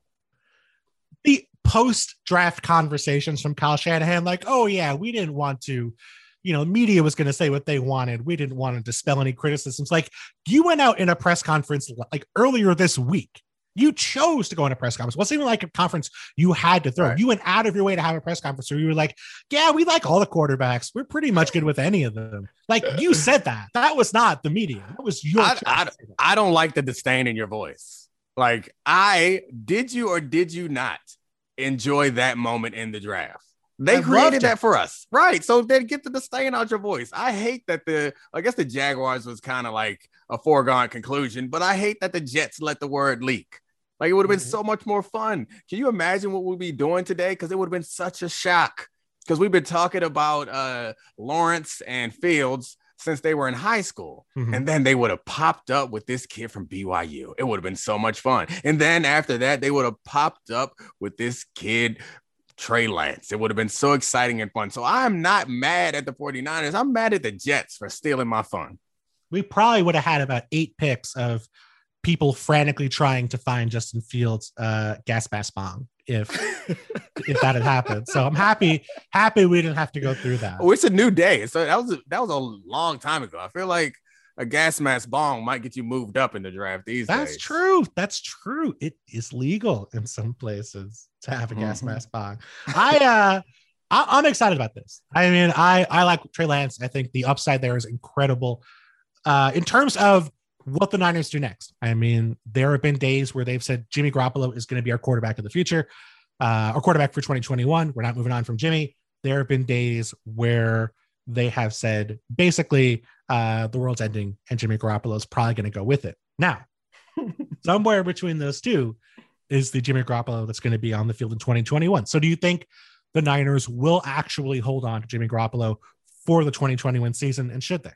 the post-draft conversations from Kyle Shanahan, like, oh yeah, we didn't want to, you know, media was going to say what they wanted. We didn't want to dispel any criticisms. Like, you went out in a press conference like earlier this week. You chose to go in a press conference. It wasn't even like a conference you had to throw. Right. You went out of your way to have a press conference where you were like, yeah, we like all the quarterbacks. We're pretty much good with any of them. Like, you said that. That was not the media. That was your I, I, I don't like the disdain in your voice. Like, I did you or did you not enjoy that moment in the draft? They I created that for us. Right. So then get the disdain out your voice. I hate that the, I guess the Jaguars was kind of like a foregone conclusion, but I hate that the Jets let the word leak. Like, it would have been mm-hmm. so much more fun. Can you imagine what we'd be doing today? Because it would have been such a shock. Because we've been talking about uh, Lawrence and Fields since they were in high school. Mm-hmm. And then they would have popped up with this kid from B Y U. It would have been so much fun. And then after that, they would have popped up with this kid, Trey Lance. It would have been so exciting and fun. So I'm not mad at the 49ers. I'm mad at the Jets for stealing my fun. We probably would have had about eight picks of people frantically trying to find Justin Fields uh, gas mask bong if if that had happened. So I'm happy happy we didn't have to go through that. Oh, it's a new day. So that was a, that was a long time ago. I feel like a gas mask bong might get you moved up in the draft these That's days. That's true. That's true. It is legal in some places to have a gas mm-hmm. mask bong. I uh I, I'm excited about this. I mean, I I like Trey Lance. I think the upside there is incredible. Uh, in terms of what the Niners do next, I mean, there have been days where they've said Jimmy Garoppolo is going to be our quarterback of the future, uh, our quarterback for twenty twenty-one. We're not moving on from Jimmy. There have been days where they have said basically uh, the world's ending and Jimmy Garoppolo is probably going to go with it. Now, somewhere between those two is the Jimmy Garoppolo that's going to be on the field in twenty twenty-one. So do you think the Niners will actually hold on to Jimmy Garoppolo for the twenty twenty-one season, and should they?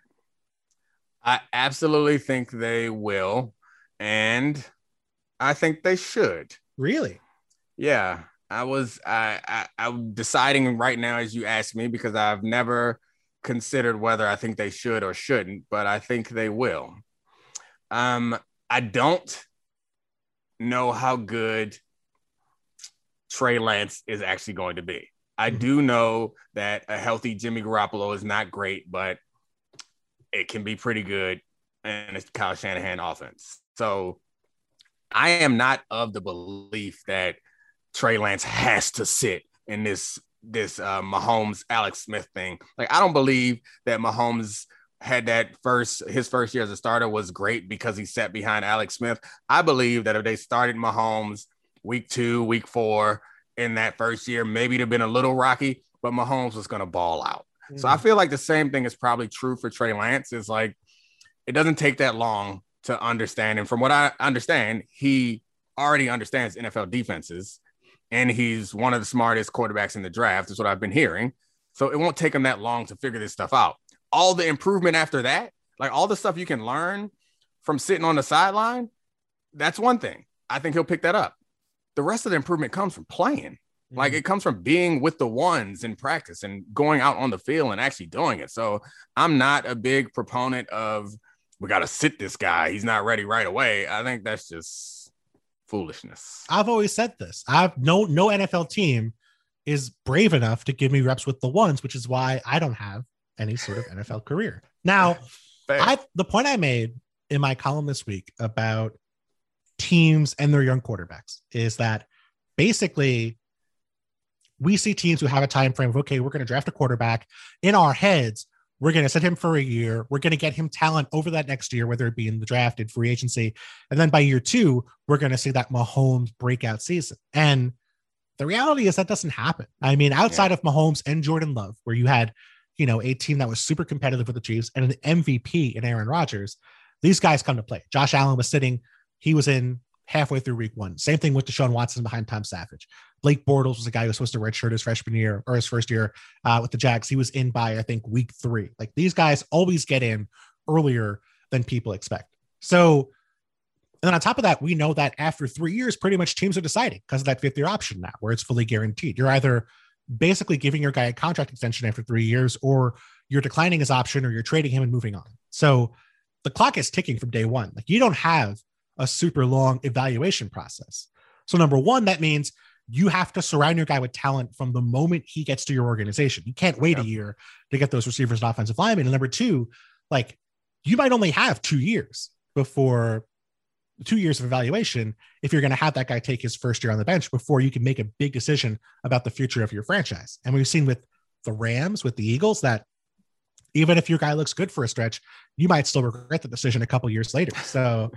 I absolutely think they will, and I think they should. Really? Yeah. I was I, I I'm deciding right now as you ask me, because I've never considered whether I think they should or shouldn't, but I think they will. Um, I don't know how good Trey Lance is actually going to be. I mm-hmm. do know that a healthy Jimmy Garoppolo is not great, but it can be pretty good, and it's Kyle Shanahan offense. So I am not of the belief that Trey Lance has to sit in this this uh, Mahomes Alex Smith thing. Like, I don't believe that Mahomes had that first his first year as a starter was great because he sat behind Alex Smith. I believe that if they started Mahomes week two, week four in that first year, maybe it'd have been a little rocky, but Mahomes was going to ball out. So I feel like the same thing is probably true for Trey Lance. Is like, it doesn't take that long to understand. And from what I understand, he already understands N F L defenses, and he's one of the smartest quarterbacks in the draft is what I've been hearing. So it won't take him that long to figure this stuff out. All the improvement after that, like all the stuff you can learn from sitting on the sideline, that's one thing. I think he'll pick that up. The rest of the improvement comes from playing. Like, it comes from being with the ones in practice and going out on the field and actually doing it. So I'm not a big proponent of, we got to sit this guy, he's not ready right away. I think that's just foolishness. I've always said this. I've no no N F L team is brave enough to give me reps with the ones, which is why I don't have any sort of N F L career. Now, I the point I made in my column this week about teams and their young quarterbacks is that basically we see teams who have a time frame of, okay, we're going to draft a quarterback. In our heads, we're going to set him for a year. We're going to get him talent over that next year, whether it be in the draft and free agency. And then by year two, we're going to see that Mahomes breakout season. And the reality is that doesn't happen. I mean, outside yeah. of Mahomes and Jordan Love, where you had, you know, a team that was super competitive with the Chiefs and an M V P in Aaron Rodgers, these guys come to play. Josh Allen was sitting, he was in halfway through week one. Same thing with Deshaun Watson behind Tom Savage. Blake Bortles was a guy who was supposed to redshirt his freshman year or his first year uh, with the Jags. He was in by, I think, week three. Like, these guys always get in earlier than people expect. So, and then on top of that, we know that after three years, pretty much teams are deciding because of that fifth year option now, where it's fully guaranteed. You're either basically giving your guy a contract extension after three years, or you're declining his option, or you're trading him and moving on. So the clock is ticking from day one. Like, you don't have a super long evaluation process. So number one, that means you have to surround your guy with talent from the moment he gets to your organization. You can't wait yep. a year to get those receivers and offensive linemen. And number two, like, you might only have two years before two years of evaluation if you're going to have that guy take his first year on the bench before you can make a big decision about the future of your franchise. And we've seen with the Rams, with the Eagles, that even if your guy looks good for a stretch, you might still regret the decision a couple years later. So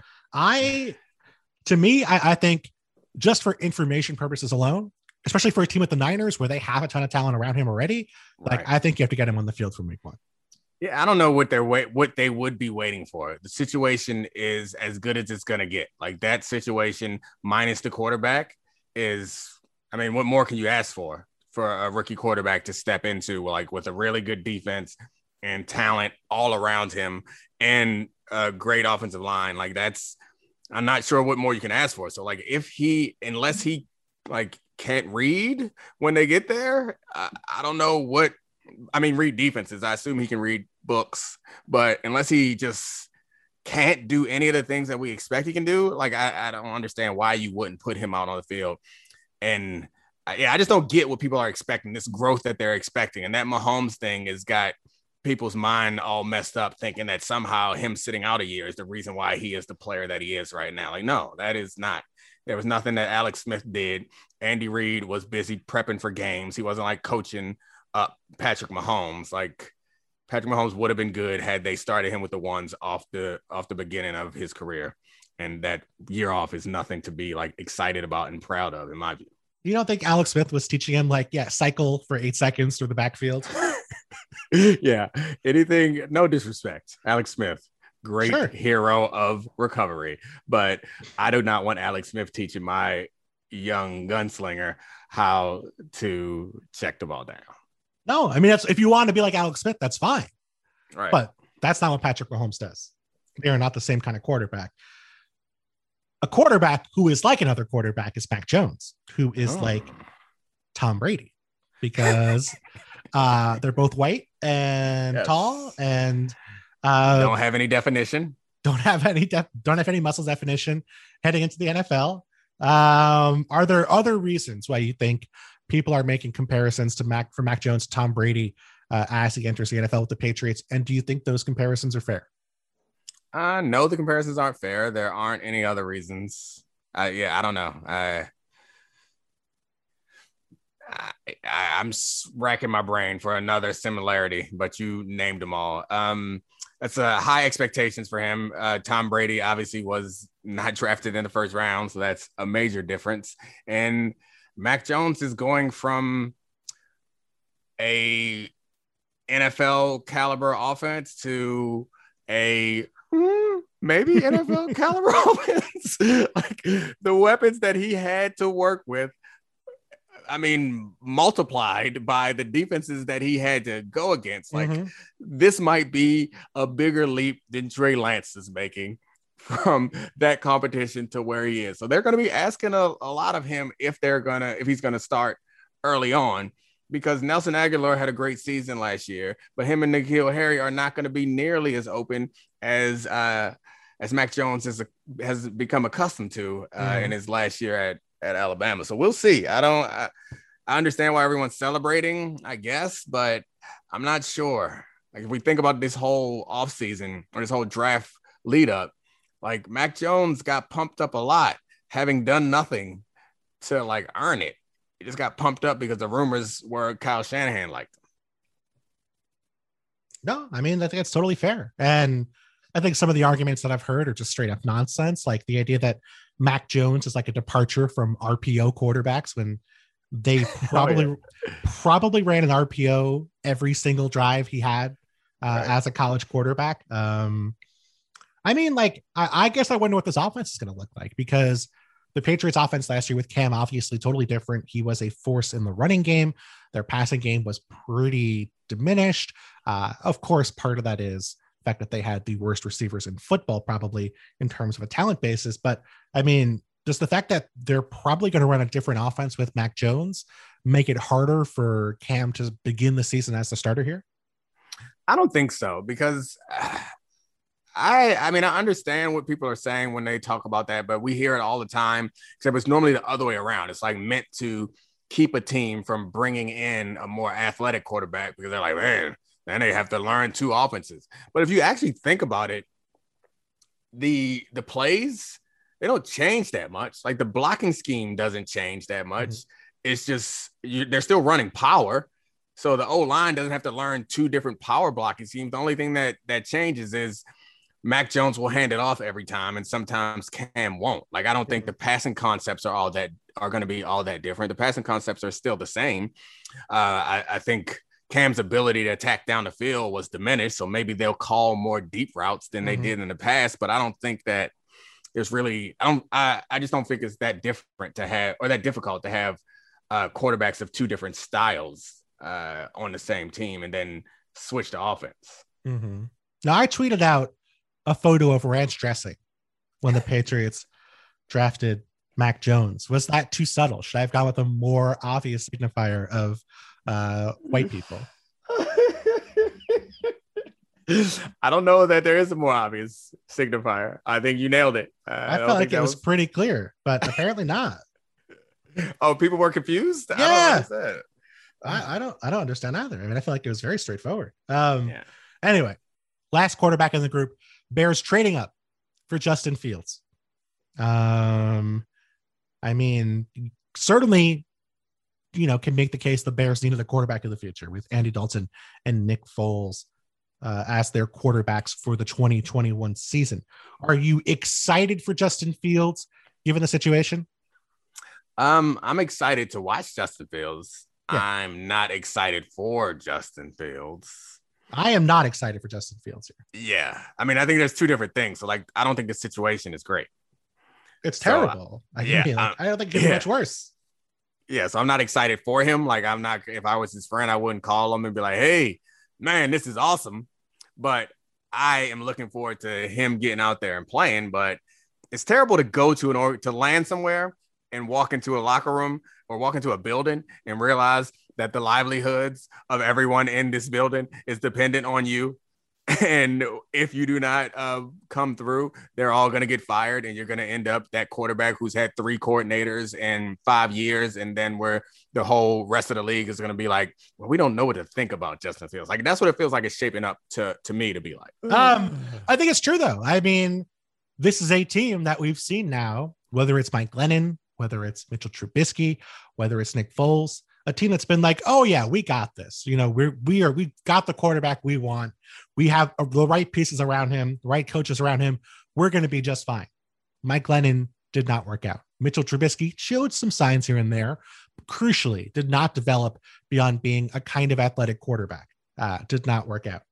I, to me, I, I think just for information purposes alone, especially for a team with the Niners where they have a ton of talent around him already, right. like I think you have to get him on the field from week one. Yeah, I don't know what they're wait what they would be waiting for. The situation is as good as it's gonna get. Like, that situation minus the quarterback is, I mean, what more can you ask for for a rookie quarterback to step into, like, with a really good defense and talent all around him and a great offensive line? Like, that's, I'm not sure what more you can ask for. So, like, if he, unless he like can't read when they get there, I, I don't know what. I mean, read defenses. I assume he can read books, but unless he just can't do any of the things that we expect he can do, like, I, I don't understand why you wouldn't put him out on the field. And I, yeah, I just don't get what people are expecting, this growth that they're expecting. And that Mahomes thing has got people's mind all messed up, thinking that somehow him sitting out a year is the reason why he is the player that he is right now. Like, no, that is not. There was nothing that Alex Smith did. Andy Reid was busy prepping for games. He wasn't like coaching up Patrick Mahomes. Like, Patrick Mahomes would have been good had they started him with the ones off the off the beginning of his career. And that year off is nothing to be like excited about and proud of, in my view. You don't think Alex Smith was teaching him, like, yeah, cycle for eight seconds through the backfield? Yeah, anything, no disrespect. Alex Smith, great sure. hero of recovery. But I do not want Alex Smith teaching my young gunslinger how to check the ball down. No, I mean, that's, if you want to be like Alex Smith, that's fine. Right. But that's not what Patrick Mahomes does. They are not the same kind of quarterback. A quarterback who is like another quarterback is Mac Jones, who is oh. like Tom Brady, because uh, they're both white and yes. tall and uh, don't have any definition. Don't have any def- don't have any muscle definition heading into the N F L. Um, are there other reasons why you think people are making comparisons to Mac for Mac Jones, Tom Brady, uh, as he enters the N F L with the Patriots? And do you think those comparisons are fair? Uh, no, the comparisons aren't fair. There aren't any other reasons. Uh, yeah, I don't know. I, I, I'm racking my brain for another similarity, but you named them all. Um, that's uh, high expectations for him. Uh, Tom Brady obviously was not drafted in the first round, so that's a major difference. And Mac Jones is going from a N F L caliber offense to a maybe N F L caliber offense. Like, the weapons that he had to work with, I mean, multiplied by the defenses that he had to go against. Like, mm-hmm. this might be a bigger leap than Trey Lance is making from that competition to where he is. So they're going to be asking a, a lot of him if they're going to, if he's going to start early on, because Nelson Aguilar had a great season last year, but him and N'Keal Harry are not going to be nearly as open as, uh, as Mac Jones has has become accustomed to uh, mm. in his last year at, at Alabama. So we'll see. I don't I, I understand why everyone's celebrating, I guess, but I'm not sure. Like if we think about this whole offseason or this whole draft lead up, like Mac Jones got pumped up a lot, having done nothing to like earn it. He just got pumped up because the rumors were Kyle Shanahan liked him. No, I mean, I think it's totally fair. And I think some of the arguments that I've heard are just straight up nonsense. Like the idea that Mac Jones is like a departure from R P O quarterbacks when they probably, oh, yeah. probably ran an R P O every single drive he had uh, right. as a college quarterback. Um, I mean, like, I, I guess I wonder what this offense is going to look like, because the Patriots offense last year with Cam, obviously totally different. He was a force in the running game. Their passing game was pretty diminished. Uh, of course, part of that is the fact that they had the worst receivers in football, probably in terms of a talent basis. But I mean, does the fact that they're probably going to run a different offense with Mac Jones make it harder for Cam to begin the season as the starter here? I don't think so, because uh, I, I mean, I understand what people are saying when they talk about that, but we hear it all the time, except it's normally the other way around. It's like meant to keep a team from bringing in a more athletic quarterback, because they're like, man, then they have to learn two offenses. But if you actually think about it, the, the plays, they don't change that much. Like the blocking scheme doesn't change that much. Mm-hmm. It's just, you, they're still running power. So the O-line doesn't have to learn two different power blocking schemes. The only thing that, that changes is Mac Jones will hand it off every time, and sometimes Cam won't. Like, I don't think the passing concepts are all that are going to be all that different. The passing concepts are still the same. Uh, I, I think Cam's ability to attack down the field was diminished, so maybe they'll call more deep routes than they mm-hmm. did in the past. But I don't think that there's really, I don't, I, I just don't think it's that different to have, or that difficult to have uh, quarterbacks of two different styles uh, on the same team and then switch the offense. Mm-hmm. Now, I tweeted out a photo of ranch dressing when the Patriots drafted Mac Jones. Was that too subtle? Should I have gone with a more obvious signifier of uh, white people? I don't know that there is a more obvious signifier. I think you nailed it. Uh, I, I felt like it was... was pretty clear, but apparently not. Oh, people were confused? Yeah. I don't understand. I, I don't I don't understand either. I mean, I feel like it was very straightforward. Um, yeah. Anyway, last quarterback in the group, Bears trading up for Justin Fields. Um, I mean, certainly, you know, can make the case the Bears needed a quarterback of the future with Andy Dalton and Nick Foles uh, as their quarterbacks for the twenty twenty-one season. Are you excited for Justin Fields given the situation? Um, I'm excited to watch Justin Fields. Yeah. I'm not excited for Justin Fields. I am not excited for Justin Fields here. Yeah. I mean, I think there's two different things. So, like, I don't think the situation is great. It's terrible. So, uh, I, yeah, mean, like, I don't think it can yeah. be much worse. Yeah. So I'm not excited for him. Like, I'm not, if I was his friend, I wouldn't call him and be like, hey, man, this is awesome. But I am looking forward to him getting out there and playing. But it's terrible to go to an or to land somewhere and walk into a locker room or walk into a building and realize that the livelihoods of everyone in this building is dependent on you. And if you do not uh, come through, they're all going to get fired, and you're going to end up that quarterback who's had three coordinators in five years. And then where the whole rest of the league is going to be like, well, we don't know what to think about Justin Fields. Like, that's what it feels like it's shaping up to, to me to be like. Um, I think it's true, though. I mean, this is a team that we've seen now, whether it's Mike Glennon, whether it's Mitchell Trubisky, whether it's Nick Foles, a team that's been like, oh yeah, we got this. You know, we're, we are, we got the quarterback we want. We have the right pieces around him, the right coaches around him. We're going to be just fine. Mike Glennon did not work out. Mitchell Trubisky showed some signs here and there. Crucially, did not develop beyond being a kind of athletic quarterback. Uh, did not work out.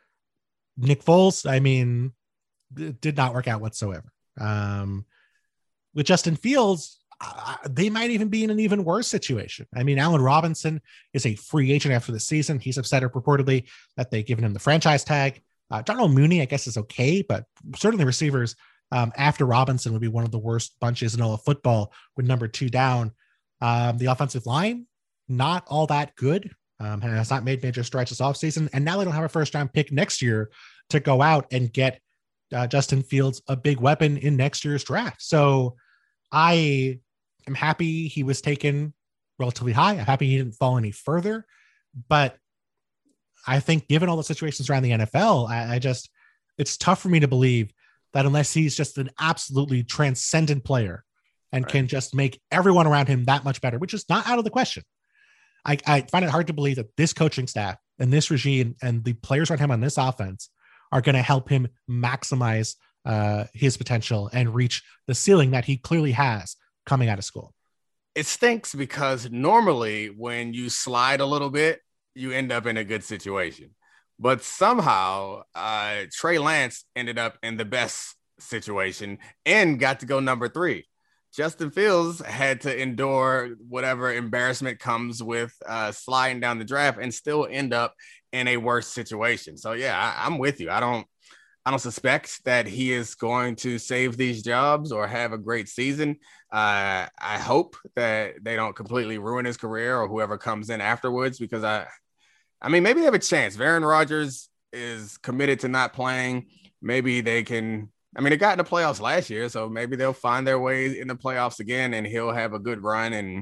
Nick Foles, I mean, did not work out whatsoever. Um, with Justin Fields, Uh, they might even be in an even worse situation. I mean, Allen Robinson is a free agent after the season. He's upset reportedly that they've given him the franchise tag. Uh, Darnell Mooney, I guess, is okay, but certainly receivers um, after Robinson would be one of the worst bunches in all of football with number two down. Um, the offensive line, not all that good, um, and has not made major strides this offseason. And now they don't have a first round pick next year to go out and get uh, Justin Fields a big weapon in next year's draft. So I am happy he was taken relatively high. I'm happy he didn't fall any further. But I think given all the situations around the N F L, I, I just, it's tough for me to believe that unless he's just an absolutely transcendent player and right. can just make everyone around him that much better, which is not out of the question. I, I find it hard to believe that this coaching staff and this regime and the players around him on this offense are going to help him maximize uh, his potential and reach the ceiling that he clearly has coming out of school. It stinks because normally when you slide a little bit, you end up in a good situation. But somehow uh, Trey Lance ended up in the best situation and got to go number three. Justin Fields had to endure whatever embarrassment comes with uh, sliding down the draft and still end up in a worse situation. So yeah, I, I'm with you. I don't, I don't suspect that he is going to save these jobs or have a great season. Uh, I hope that they don't completely ruin his career or whoever comes in afterwards, because I, I mean, maybe they have a chance. If Aaron Rodgers is committed to not playing, maybe they can. I mean, they got in the playoffs last year, so maybe they'll find their way in the playoffs again, and he'll have a good run, and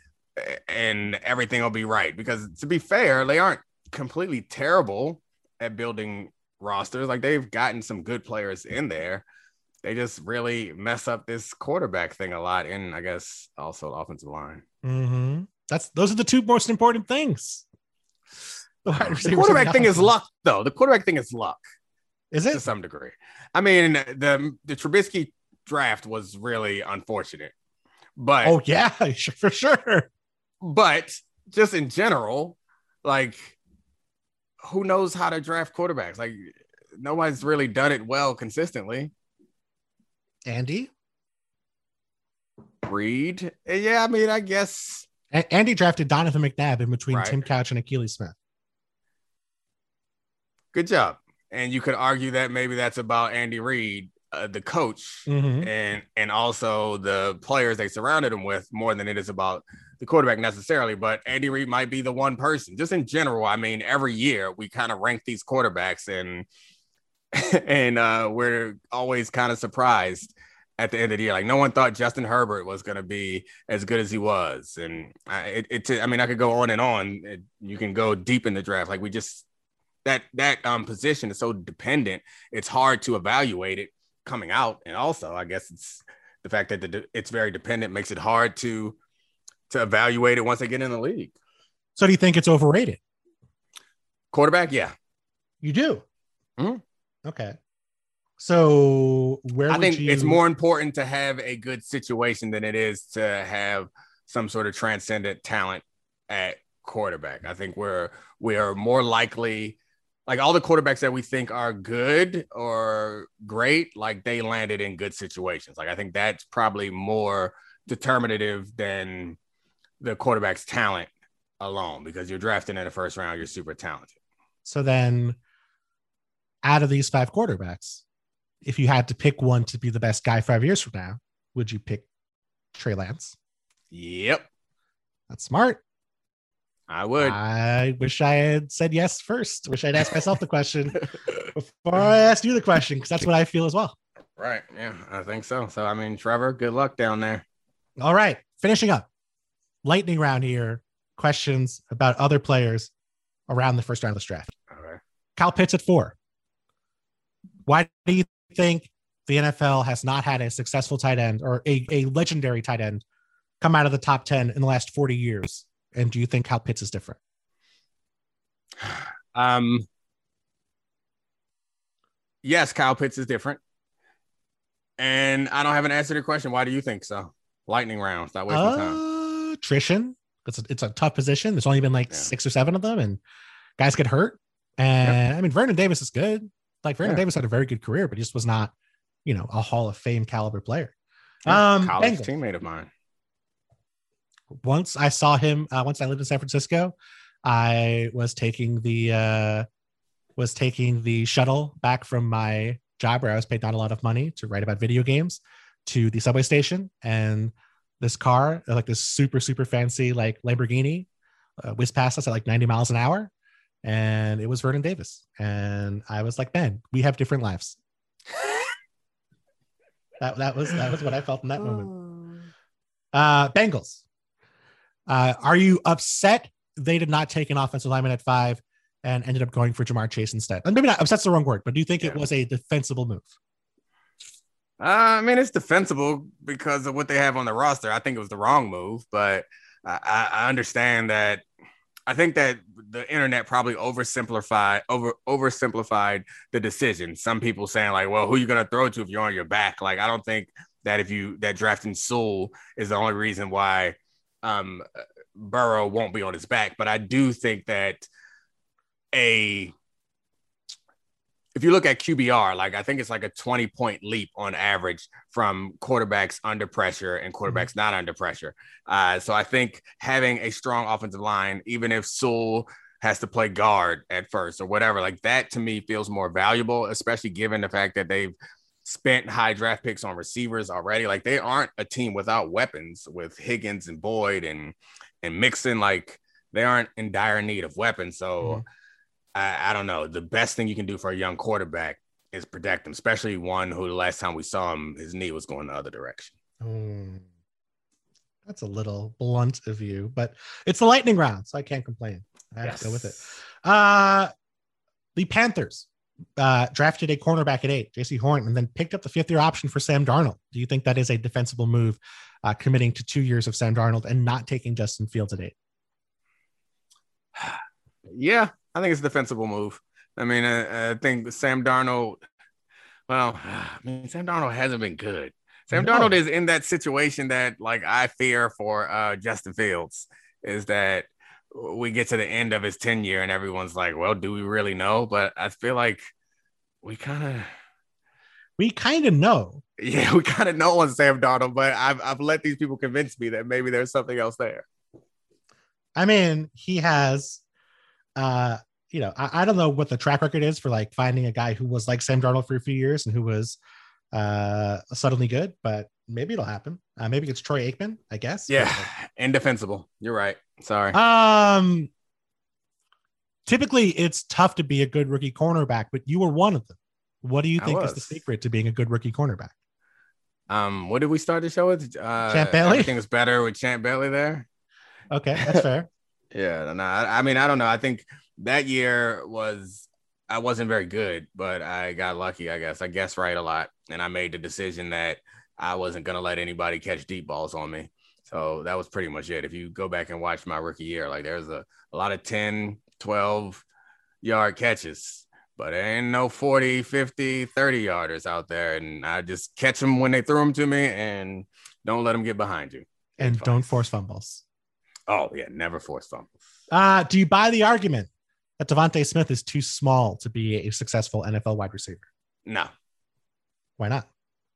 and everything will be right. Because to be fair, they aren't completely terrible at building rosters. Like, they've gotten some good players in there. They just really mess up this quarterback thing a lot, and I guess also the offensive line. Mm-hmm. That's those are the two most important things. The, the quarterback thing is luck, though. The quarterback thing is luck. Is it? To some degree. I mean, the the Trubisky draft was really unfortunate. But oh yeah, for sure. But just in general, like, who knows how to draft quarterbacks? Like, nobody's really done it well consistently. Andy Reid. Yeah, I mean, I guess A- Andy drafted Donovan McNabb in between right. Tim Couch and Achilles Smith. Good job. And you could argue that maybe that's about Andy Reid, uh, the coach, mm-hmm. and and also the players they surrounded him with, more than it is about the quarterback necessarily. But Andy Reid might be the one person. Just in general, I mean, every year we kind of rank these quarterbacks, and and uh, we're always kind of surprised at the end of the year. Like, no one thought Justin Herbert was going to be as good as he was. And I, it, it, I mean, I could go on and on. It, you can go deep in the draft. Like, we just, that, that um, position is so dependent. It's hard to evaluate it coming out. And also, I guess it's the fact that the, it's very dependent makes it hard to, to evaluate it once they get in the league. So do you think it's overrated? Quarterback? Yeah. You do? Mm-hmm. Okay. So where I would think you... it's more important to have a good situation than it is to have some sort of transcendent talent at quarterback. I think we're we are more likely, like, all the quarterbacks that we think are good or great, like, they landed in good situations. Like, I think that's probably more determinative than the quarterback's talent alone, because you're drafting in the first round, you're super talented. So then, out of these five quarterbacks, if you had to pick one to be the best guy five years from now, would you pick Trey Lance? Yep. That's smart. I would. I wish I had said yes first. Wish I'd asked myself the question before I asked you the question, because that's what I feel as well. Right. Yeah, I think so. So, I mean, Trevor, good luck down there. All right. Finishing up. Lightning round here. Questions about other players around the first round of this draft. Okay. Kyle Pitts at four. Why do you think the N F L has not had a successful tight end or a, a legendary tight end come out of the top ten in the last forty years? And do you think Kyle Pitts is different? Um, yes, Kyle Pitts is different. And I don't have an answer to your question. Why do you think so? Lightning round. Stop wasting uh, time. Attrition. It's a, it's a tough position. There's only been like yeah. six or seven of them, and guys get hurt. And yeah. I mean, Vernon Davis is good. Like, Vernon yeah. Davis had a very good career, but he just was not, you know, a Hall of Fame caliber player. Yeah, um, college Bengals. Teammate of mine. Once I saw him, uh, once I lived in San Francisco, I was taking the uh, was taking the shuttle back from my job where I was paid not a lot of money to write about video games to the subway station, and this car, like this super super fancy like Lamborghini, uh, whizzed past us at like ninety miles an hour. And it was Vernon Davis. And I was like, man, we have different lives. That that was that was what I felt in that moment. Uh, Bengals. Uh, are you upset they did not take an offensive lineman at five and ended up going for Jamar Chase instead? And maybe not upset's the wrong word, but do you think yeah. it was a defensible move? Uh, I mean, it's defensible because of what they have on the roster. I think it was the wrong move, but I, I understand that. I think that the internet probably oversimplified over oversimplified the decision. Some people saying like, well, who are you going to throw to if you're on your back? Like, I don't think that if you that drafting Sewell is the only reason why um, Burrow won't be on his back. But I do think that a if you look at Q B R, like I think it's like a twenty point leap on average from quarterbacks under pressure and quarterbacks not under pressure. Uh, so I think having a strong offensive line, even if Sewell has to play guard at first or whatever, like that to me feels more valuable, especially given the fact that they've spent high draft picks on receivers already. Like they aren't a team without weapons with Higgins and Boyd and, and Mixon. Like they aren't in dire need of weapons. So mm-hmm. I, I don't know. The best thing you can do for a young quarterback is protect him, especially one who the last time we saw him, his knee was going the other direction. Mm. That's a little blunt of you, but it's the lightning round, so I can't complain. I have yes. to go with it. Uh, the Panthers uh, drafted a cornerback at eight, J C Horn, and then picked up the fifth year option for Sam Darnold. Do you think that is a defensible move, uh, committing to two years of Sam Darnold and not taking Justin Fields at eight? Yeah, I think it's a defensible move. I mean, I, I think Sam Darnold, well, I mean, Sam Darnold hasn't been good. Sam no. Darnold is in that situation that, like, I fear for uh, Justin Fields, is that we get to the end of his tenure and everyone's like, well, do we really know? But I feel like we kind of... We kind of know. Yeah, we kind of know on Sam Darnold, but I've, I've let these people convince me that maybe there's something else there. I mean, he has... Uh, you know, I, I don't know what the track record is for like finding a guy who was like Sam Darnold for a few years and who was uh, suddenly good, but maybe it'll happen. Uh, maybe it's Troy Aikman, I guess. Yeah, but, indefensible. You're right. Sorry. Um, typically, it's tough to be a good rookie cornerback, but you were one of them. What do you think is the secret to being a good rookie cornerback? Um, what did we start the show with? Uh, Champ Bailey. Everything was better with Champ Bailey there. Okay, that's fair. Yeah, no, I, I mean, I don't know. I think that year was, I wasn't very good, but I got lucky, I guess. I guessed right a lot. And I made the decision that I wasn't going to let anybody catch deep balls on me. So that was pretty much it. If you go back and watch my rookie year, like there's a, a lot of ten, twelve yard catches, but there ain't no forty, fifty, thirty yarders out there. And I just catch them when they throw them to me and don't let them get behind you. And don't force fumbles. Oh, yeah, never force fumbles. Uh, do you buy the argument that Devontae Smith is too small to be a successful N F L wide receiver? No. Why not?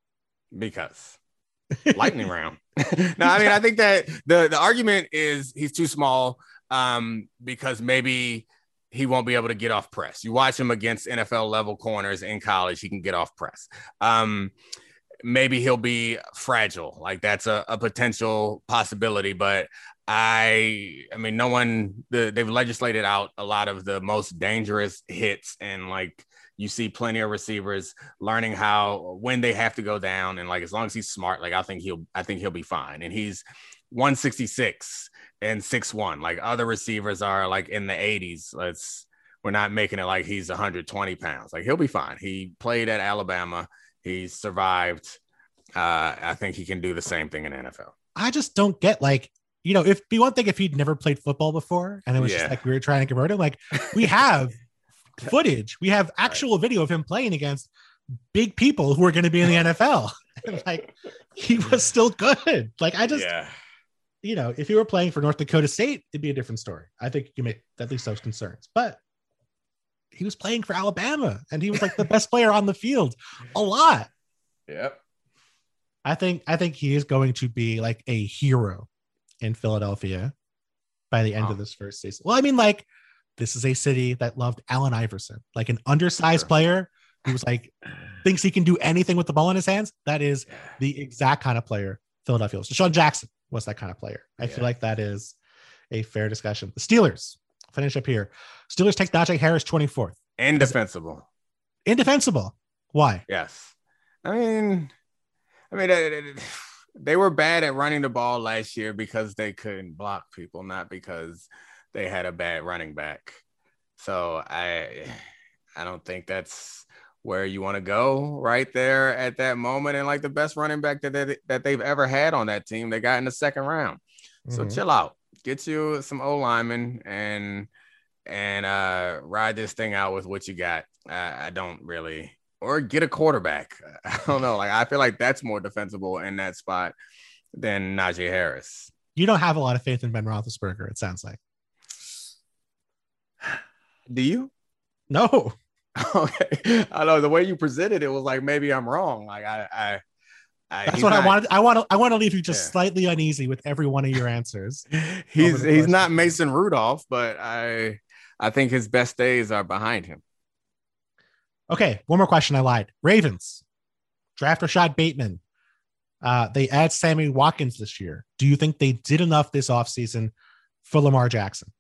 Because lightning round. No, I mean, I think that the, the argument is he's too small um, because maybe he won't be able to get off press. You watch him against N F L level corners in college, he can get off press. Um, maybe he'll be fragile. Like that's a, a potential possibility, but I, I mean, no one, the, they've legislated out a lot of the most dangerous hits, and like you see plenty of receivers learning how, when they have to go down. And like, as long as he's smart, like I think he'll, I think he'll be fine. And he's one sixty-six and six one. Like other receivers are like in the eighties. Let's, we're not making it like he's one hundred twenty pounds. Like he'll be fine. He played at Alabama. He survived. Uh, I think he can do the same thing in the N F L. I just don't get like, you know, if be one thing if he'd never played football before and it was yeah. just like we were trying to convert him, like we have footage, we have actual right. video of him playing against big people who are going to be in the N F L. And like he was still good. Like I just, yeah. you know, if he were playing for North Dakota State, it'd be a different story. I think you make at least those concerns, but he was playing for Alabama and he was like the best player on the field a lot. Yep. I think, I think he is going to be like a hero in Philadelphia by the end oh. of this first season. Well, I mean, like, this is a city that loved Allen Iverson, like an undersized sure. player who was like, thinks he can do anything with the ball in his hands. That is the exact kind of player Philadelphia was. Deshaun Jackson was that kind of player. I yeah. feel like that is a fair discussion. The Steelers, finish up here. Steelers take Najee Harris twenty-fourth. Indefensible. Indefensible. Why? Yes. I mean, I mean, they, they were bad at running the ball last year because they couldn't block people, not because they had a bad running back. So I, I don't think that's where you want to go right there at that moment. And like the best running back that they, that they've ever had on that team, they got in the second round. Mm-hmm. So chill out, get you some O linemen and and uh, ride this thing out with what you got. I, I don't really, or get a quarterback. I don't know. Like I feel like that's more defensible in that spot than Najee Harris. You don't have a lot of faith in Ben Roethlisberger, it sounds like. Do you? No. Okay. I know the way you presented it was like maybe I'm wrong. Like I, I, I that's what not, I wanted. I want to. I want to leave you just yeah. slightly uneasy with every one of your answers. he's he's not Mason Rudolph, but I I think his best days are behind him. Okay, one more question. I lied. Ravens draft Rashad Bateman. Uh, they add Sammy Watkins this year. Do you think they did enough this offseason for Lamar Jackson?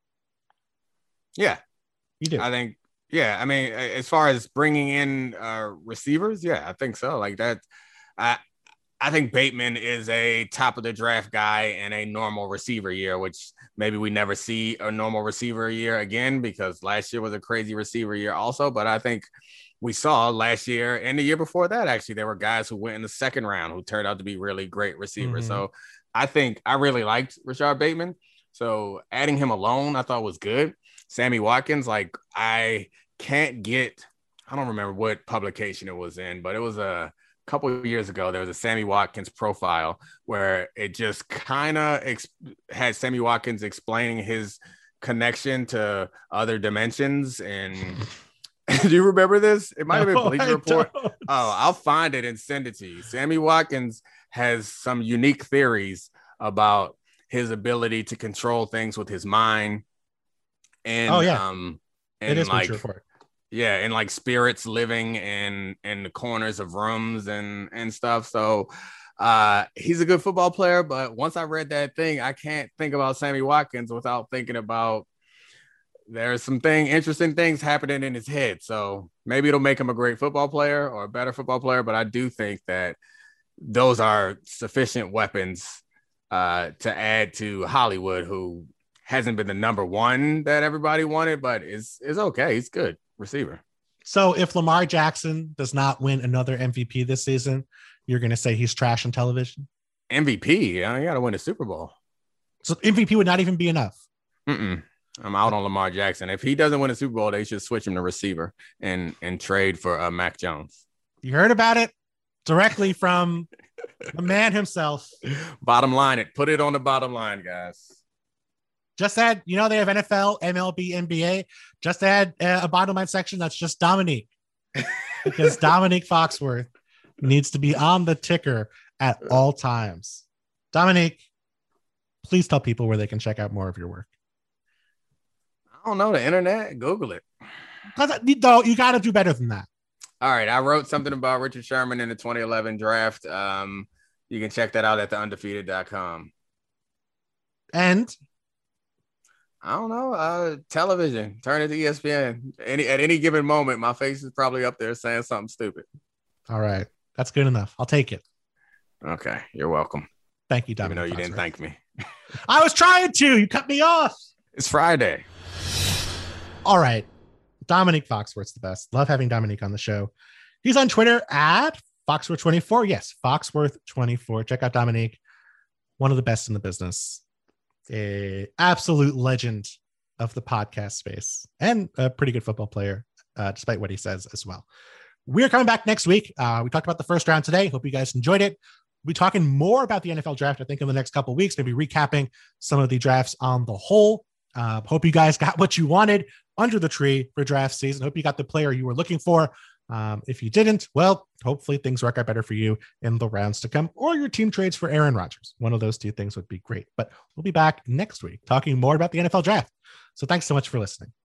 Yeah, you do. I think. Yeah, I mean, as far as bringing in uh, receivers, yeah, I think so. Like that, I I think Bateman is a top of the draft guy in a normal receiver year, which maybe we never see a normal receiver year again because last year was a crazy receiver year also. But I think we saw last year and the year before that, actually, there were guys who went in the second round who turned out to be really great receivers. Mm-hmm. So I think I really liked Rashad Bateman. So adding him alone, I thought was good. Sammy Watkins, like I can't get, I don't remember what publication it was in, but it was a couple of years ago. There was a Sammy Watkins profile where it just kind of ex- had Sammy Watkins explaining his connection to other dimensions. And do you remember this? It might have been no, Bleacher Report. Oh, I'll find it and send it to you. Sammy Watkins has some unique theories about his ability to control things with his mind. And, oh, yeah. um, and it is like, report. yeah, and like spirits living in in the corners of rooms and and stuff. So uh, he's a good football player. But once I read that thing, I can't think about Sammy Watkins without thinking about there's some thing interesting things happening in his head. So maybe it'll make him a great football player or a better football player. But I do think that those are sufficient weapons uh, to add to Hollywood, who hasn't been the number one that everybody wanted, but is is okay. He's good receiver. So if Lamar Jackson does not win another M V P this season, you're going to say he's trash on television? M V P? Yeah, you got to win a Super Bowl. So M V P would not even be enough. Mm-mm. I'm out on Lamar Jackson. If he doesn't win a Super Bowl, they should switch him to receiver and and trade for uh, Mac Jones. You heard about it directly from the man himself. Bottom line it. Put it on the bottom line, guys. Just add, you know, they have N F L, M L B, N B A. Just add uh, a bottom line section that's just Dominique, because Dominique Foxworth needs to be on the ticker at all times. Dominique, please tell people where they can check out more of your work. I don't know, the internet. Google it. No, you got to do better than that. All right, I wrote something about Richard Sherman in the twenty eleven draft. Um, you can check that out at the undefeated dot com. And I don't know. Uh, television. Turn it to E S P N. Any at any given moment, my face is probably up there saying something stupid. All right, that's good enough. I'll take it. Okay, you're welcome. Thank you, Dominic. Even though you didn't thank me. I was trying to. You cut me off. It's Friday. All right, Dominique Foxworth's the best. Love having Dominique on the show. He's on Twitter at Foxworth twenty-four. Yes, Foxworth twenty-four. Check out Dominique. One of the best in the business. A absolute legend of the podcast space and a pretty good football player, uh, despite what he says as well. We're coming back next week. Uh, we talked about the first round today. Hope you guys enjoyed it. We'll be talking more about the N F L draft, I think, in the next couple of weeks, maybe recapping some of the drafts on the whole. Uh, hope you guys got what you wanted under the tree for draft season. Hope you got the player you were looking for. Um, if you didn't, well, hopefully things work out better for you in the rounds to come, or your team trades for Aaron Rodgers. One of those two things would be great. But we'll be back next week talking more about the N F L draft. So thanks so much for listening.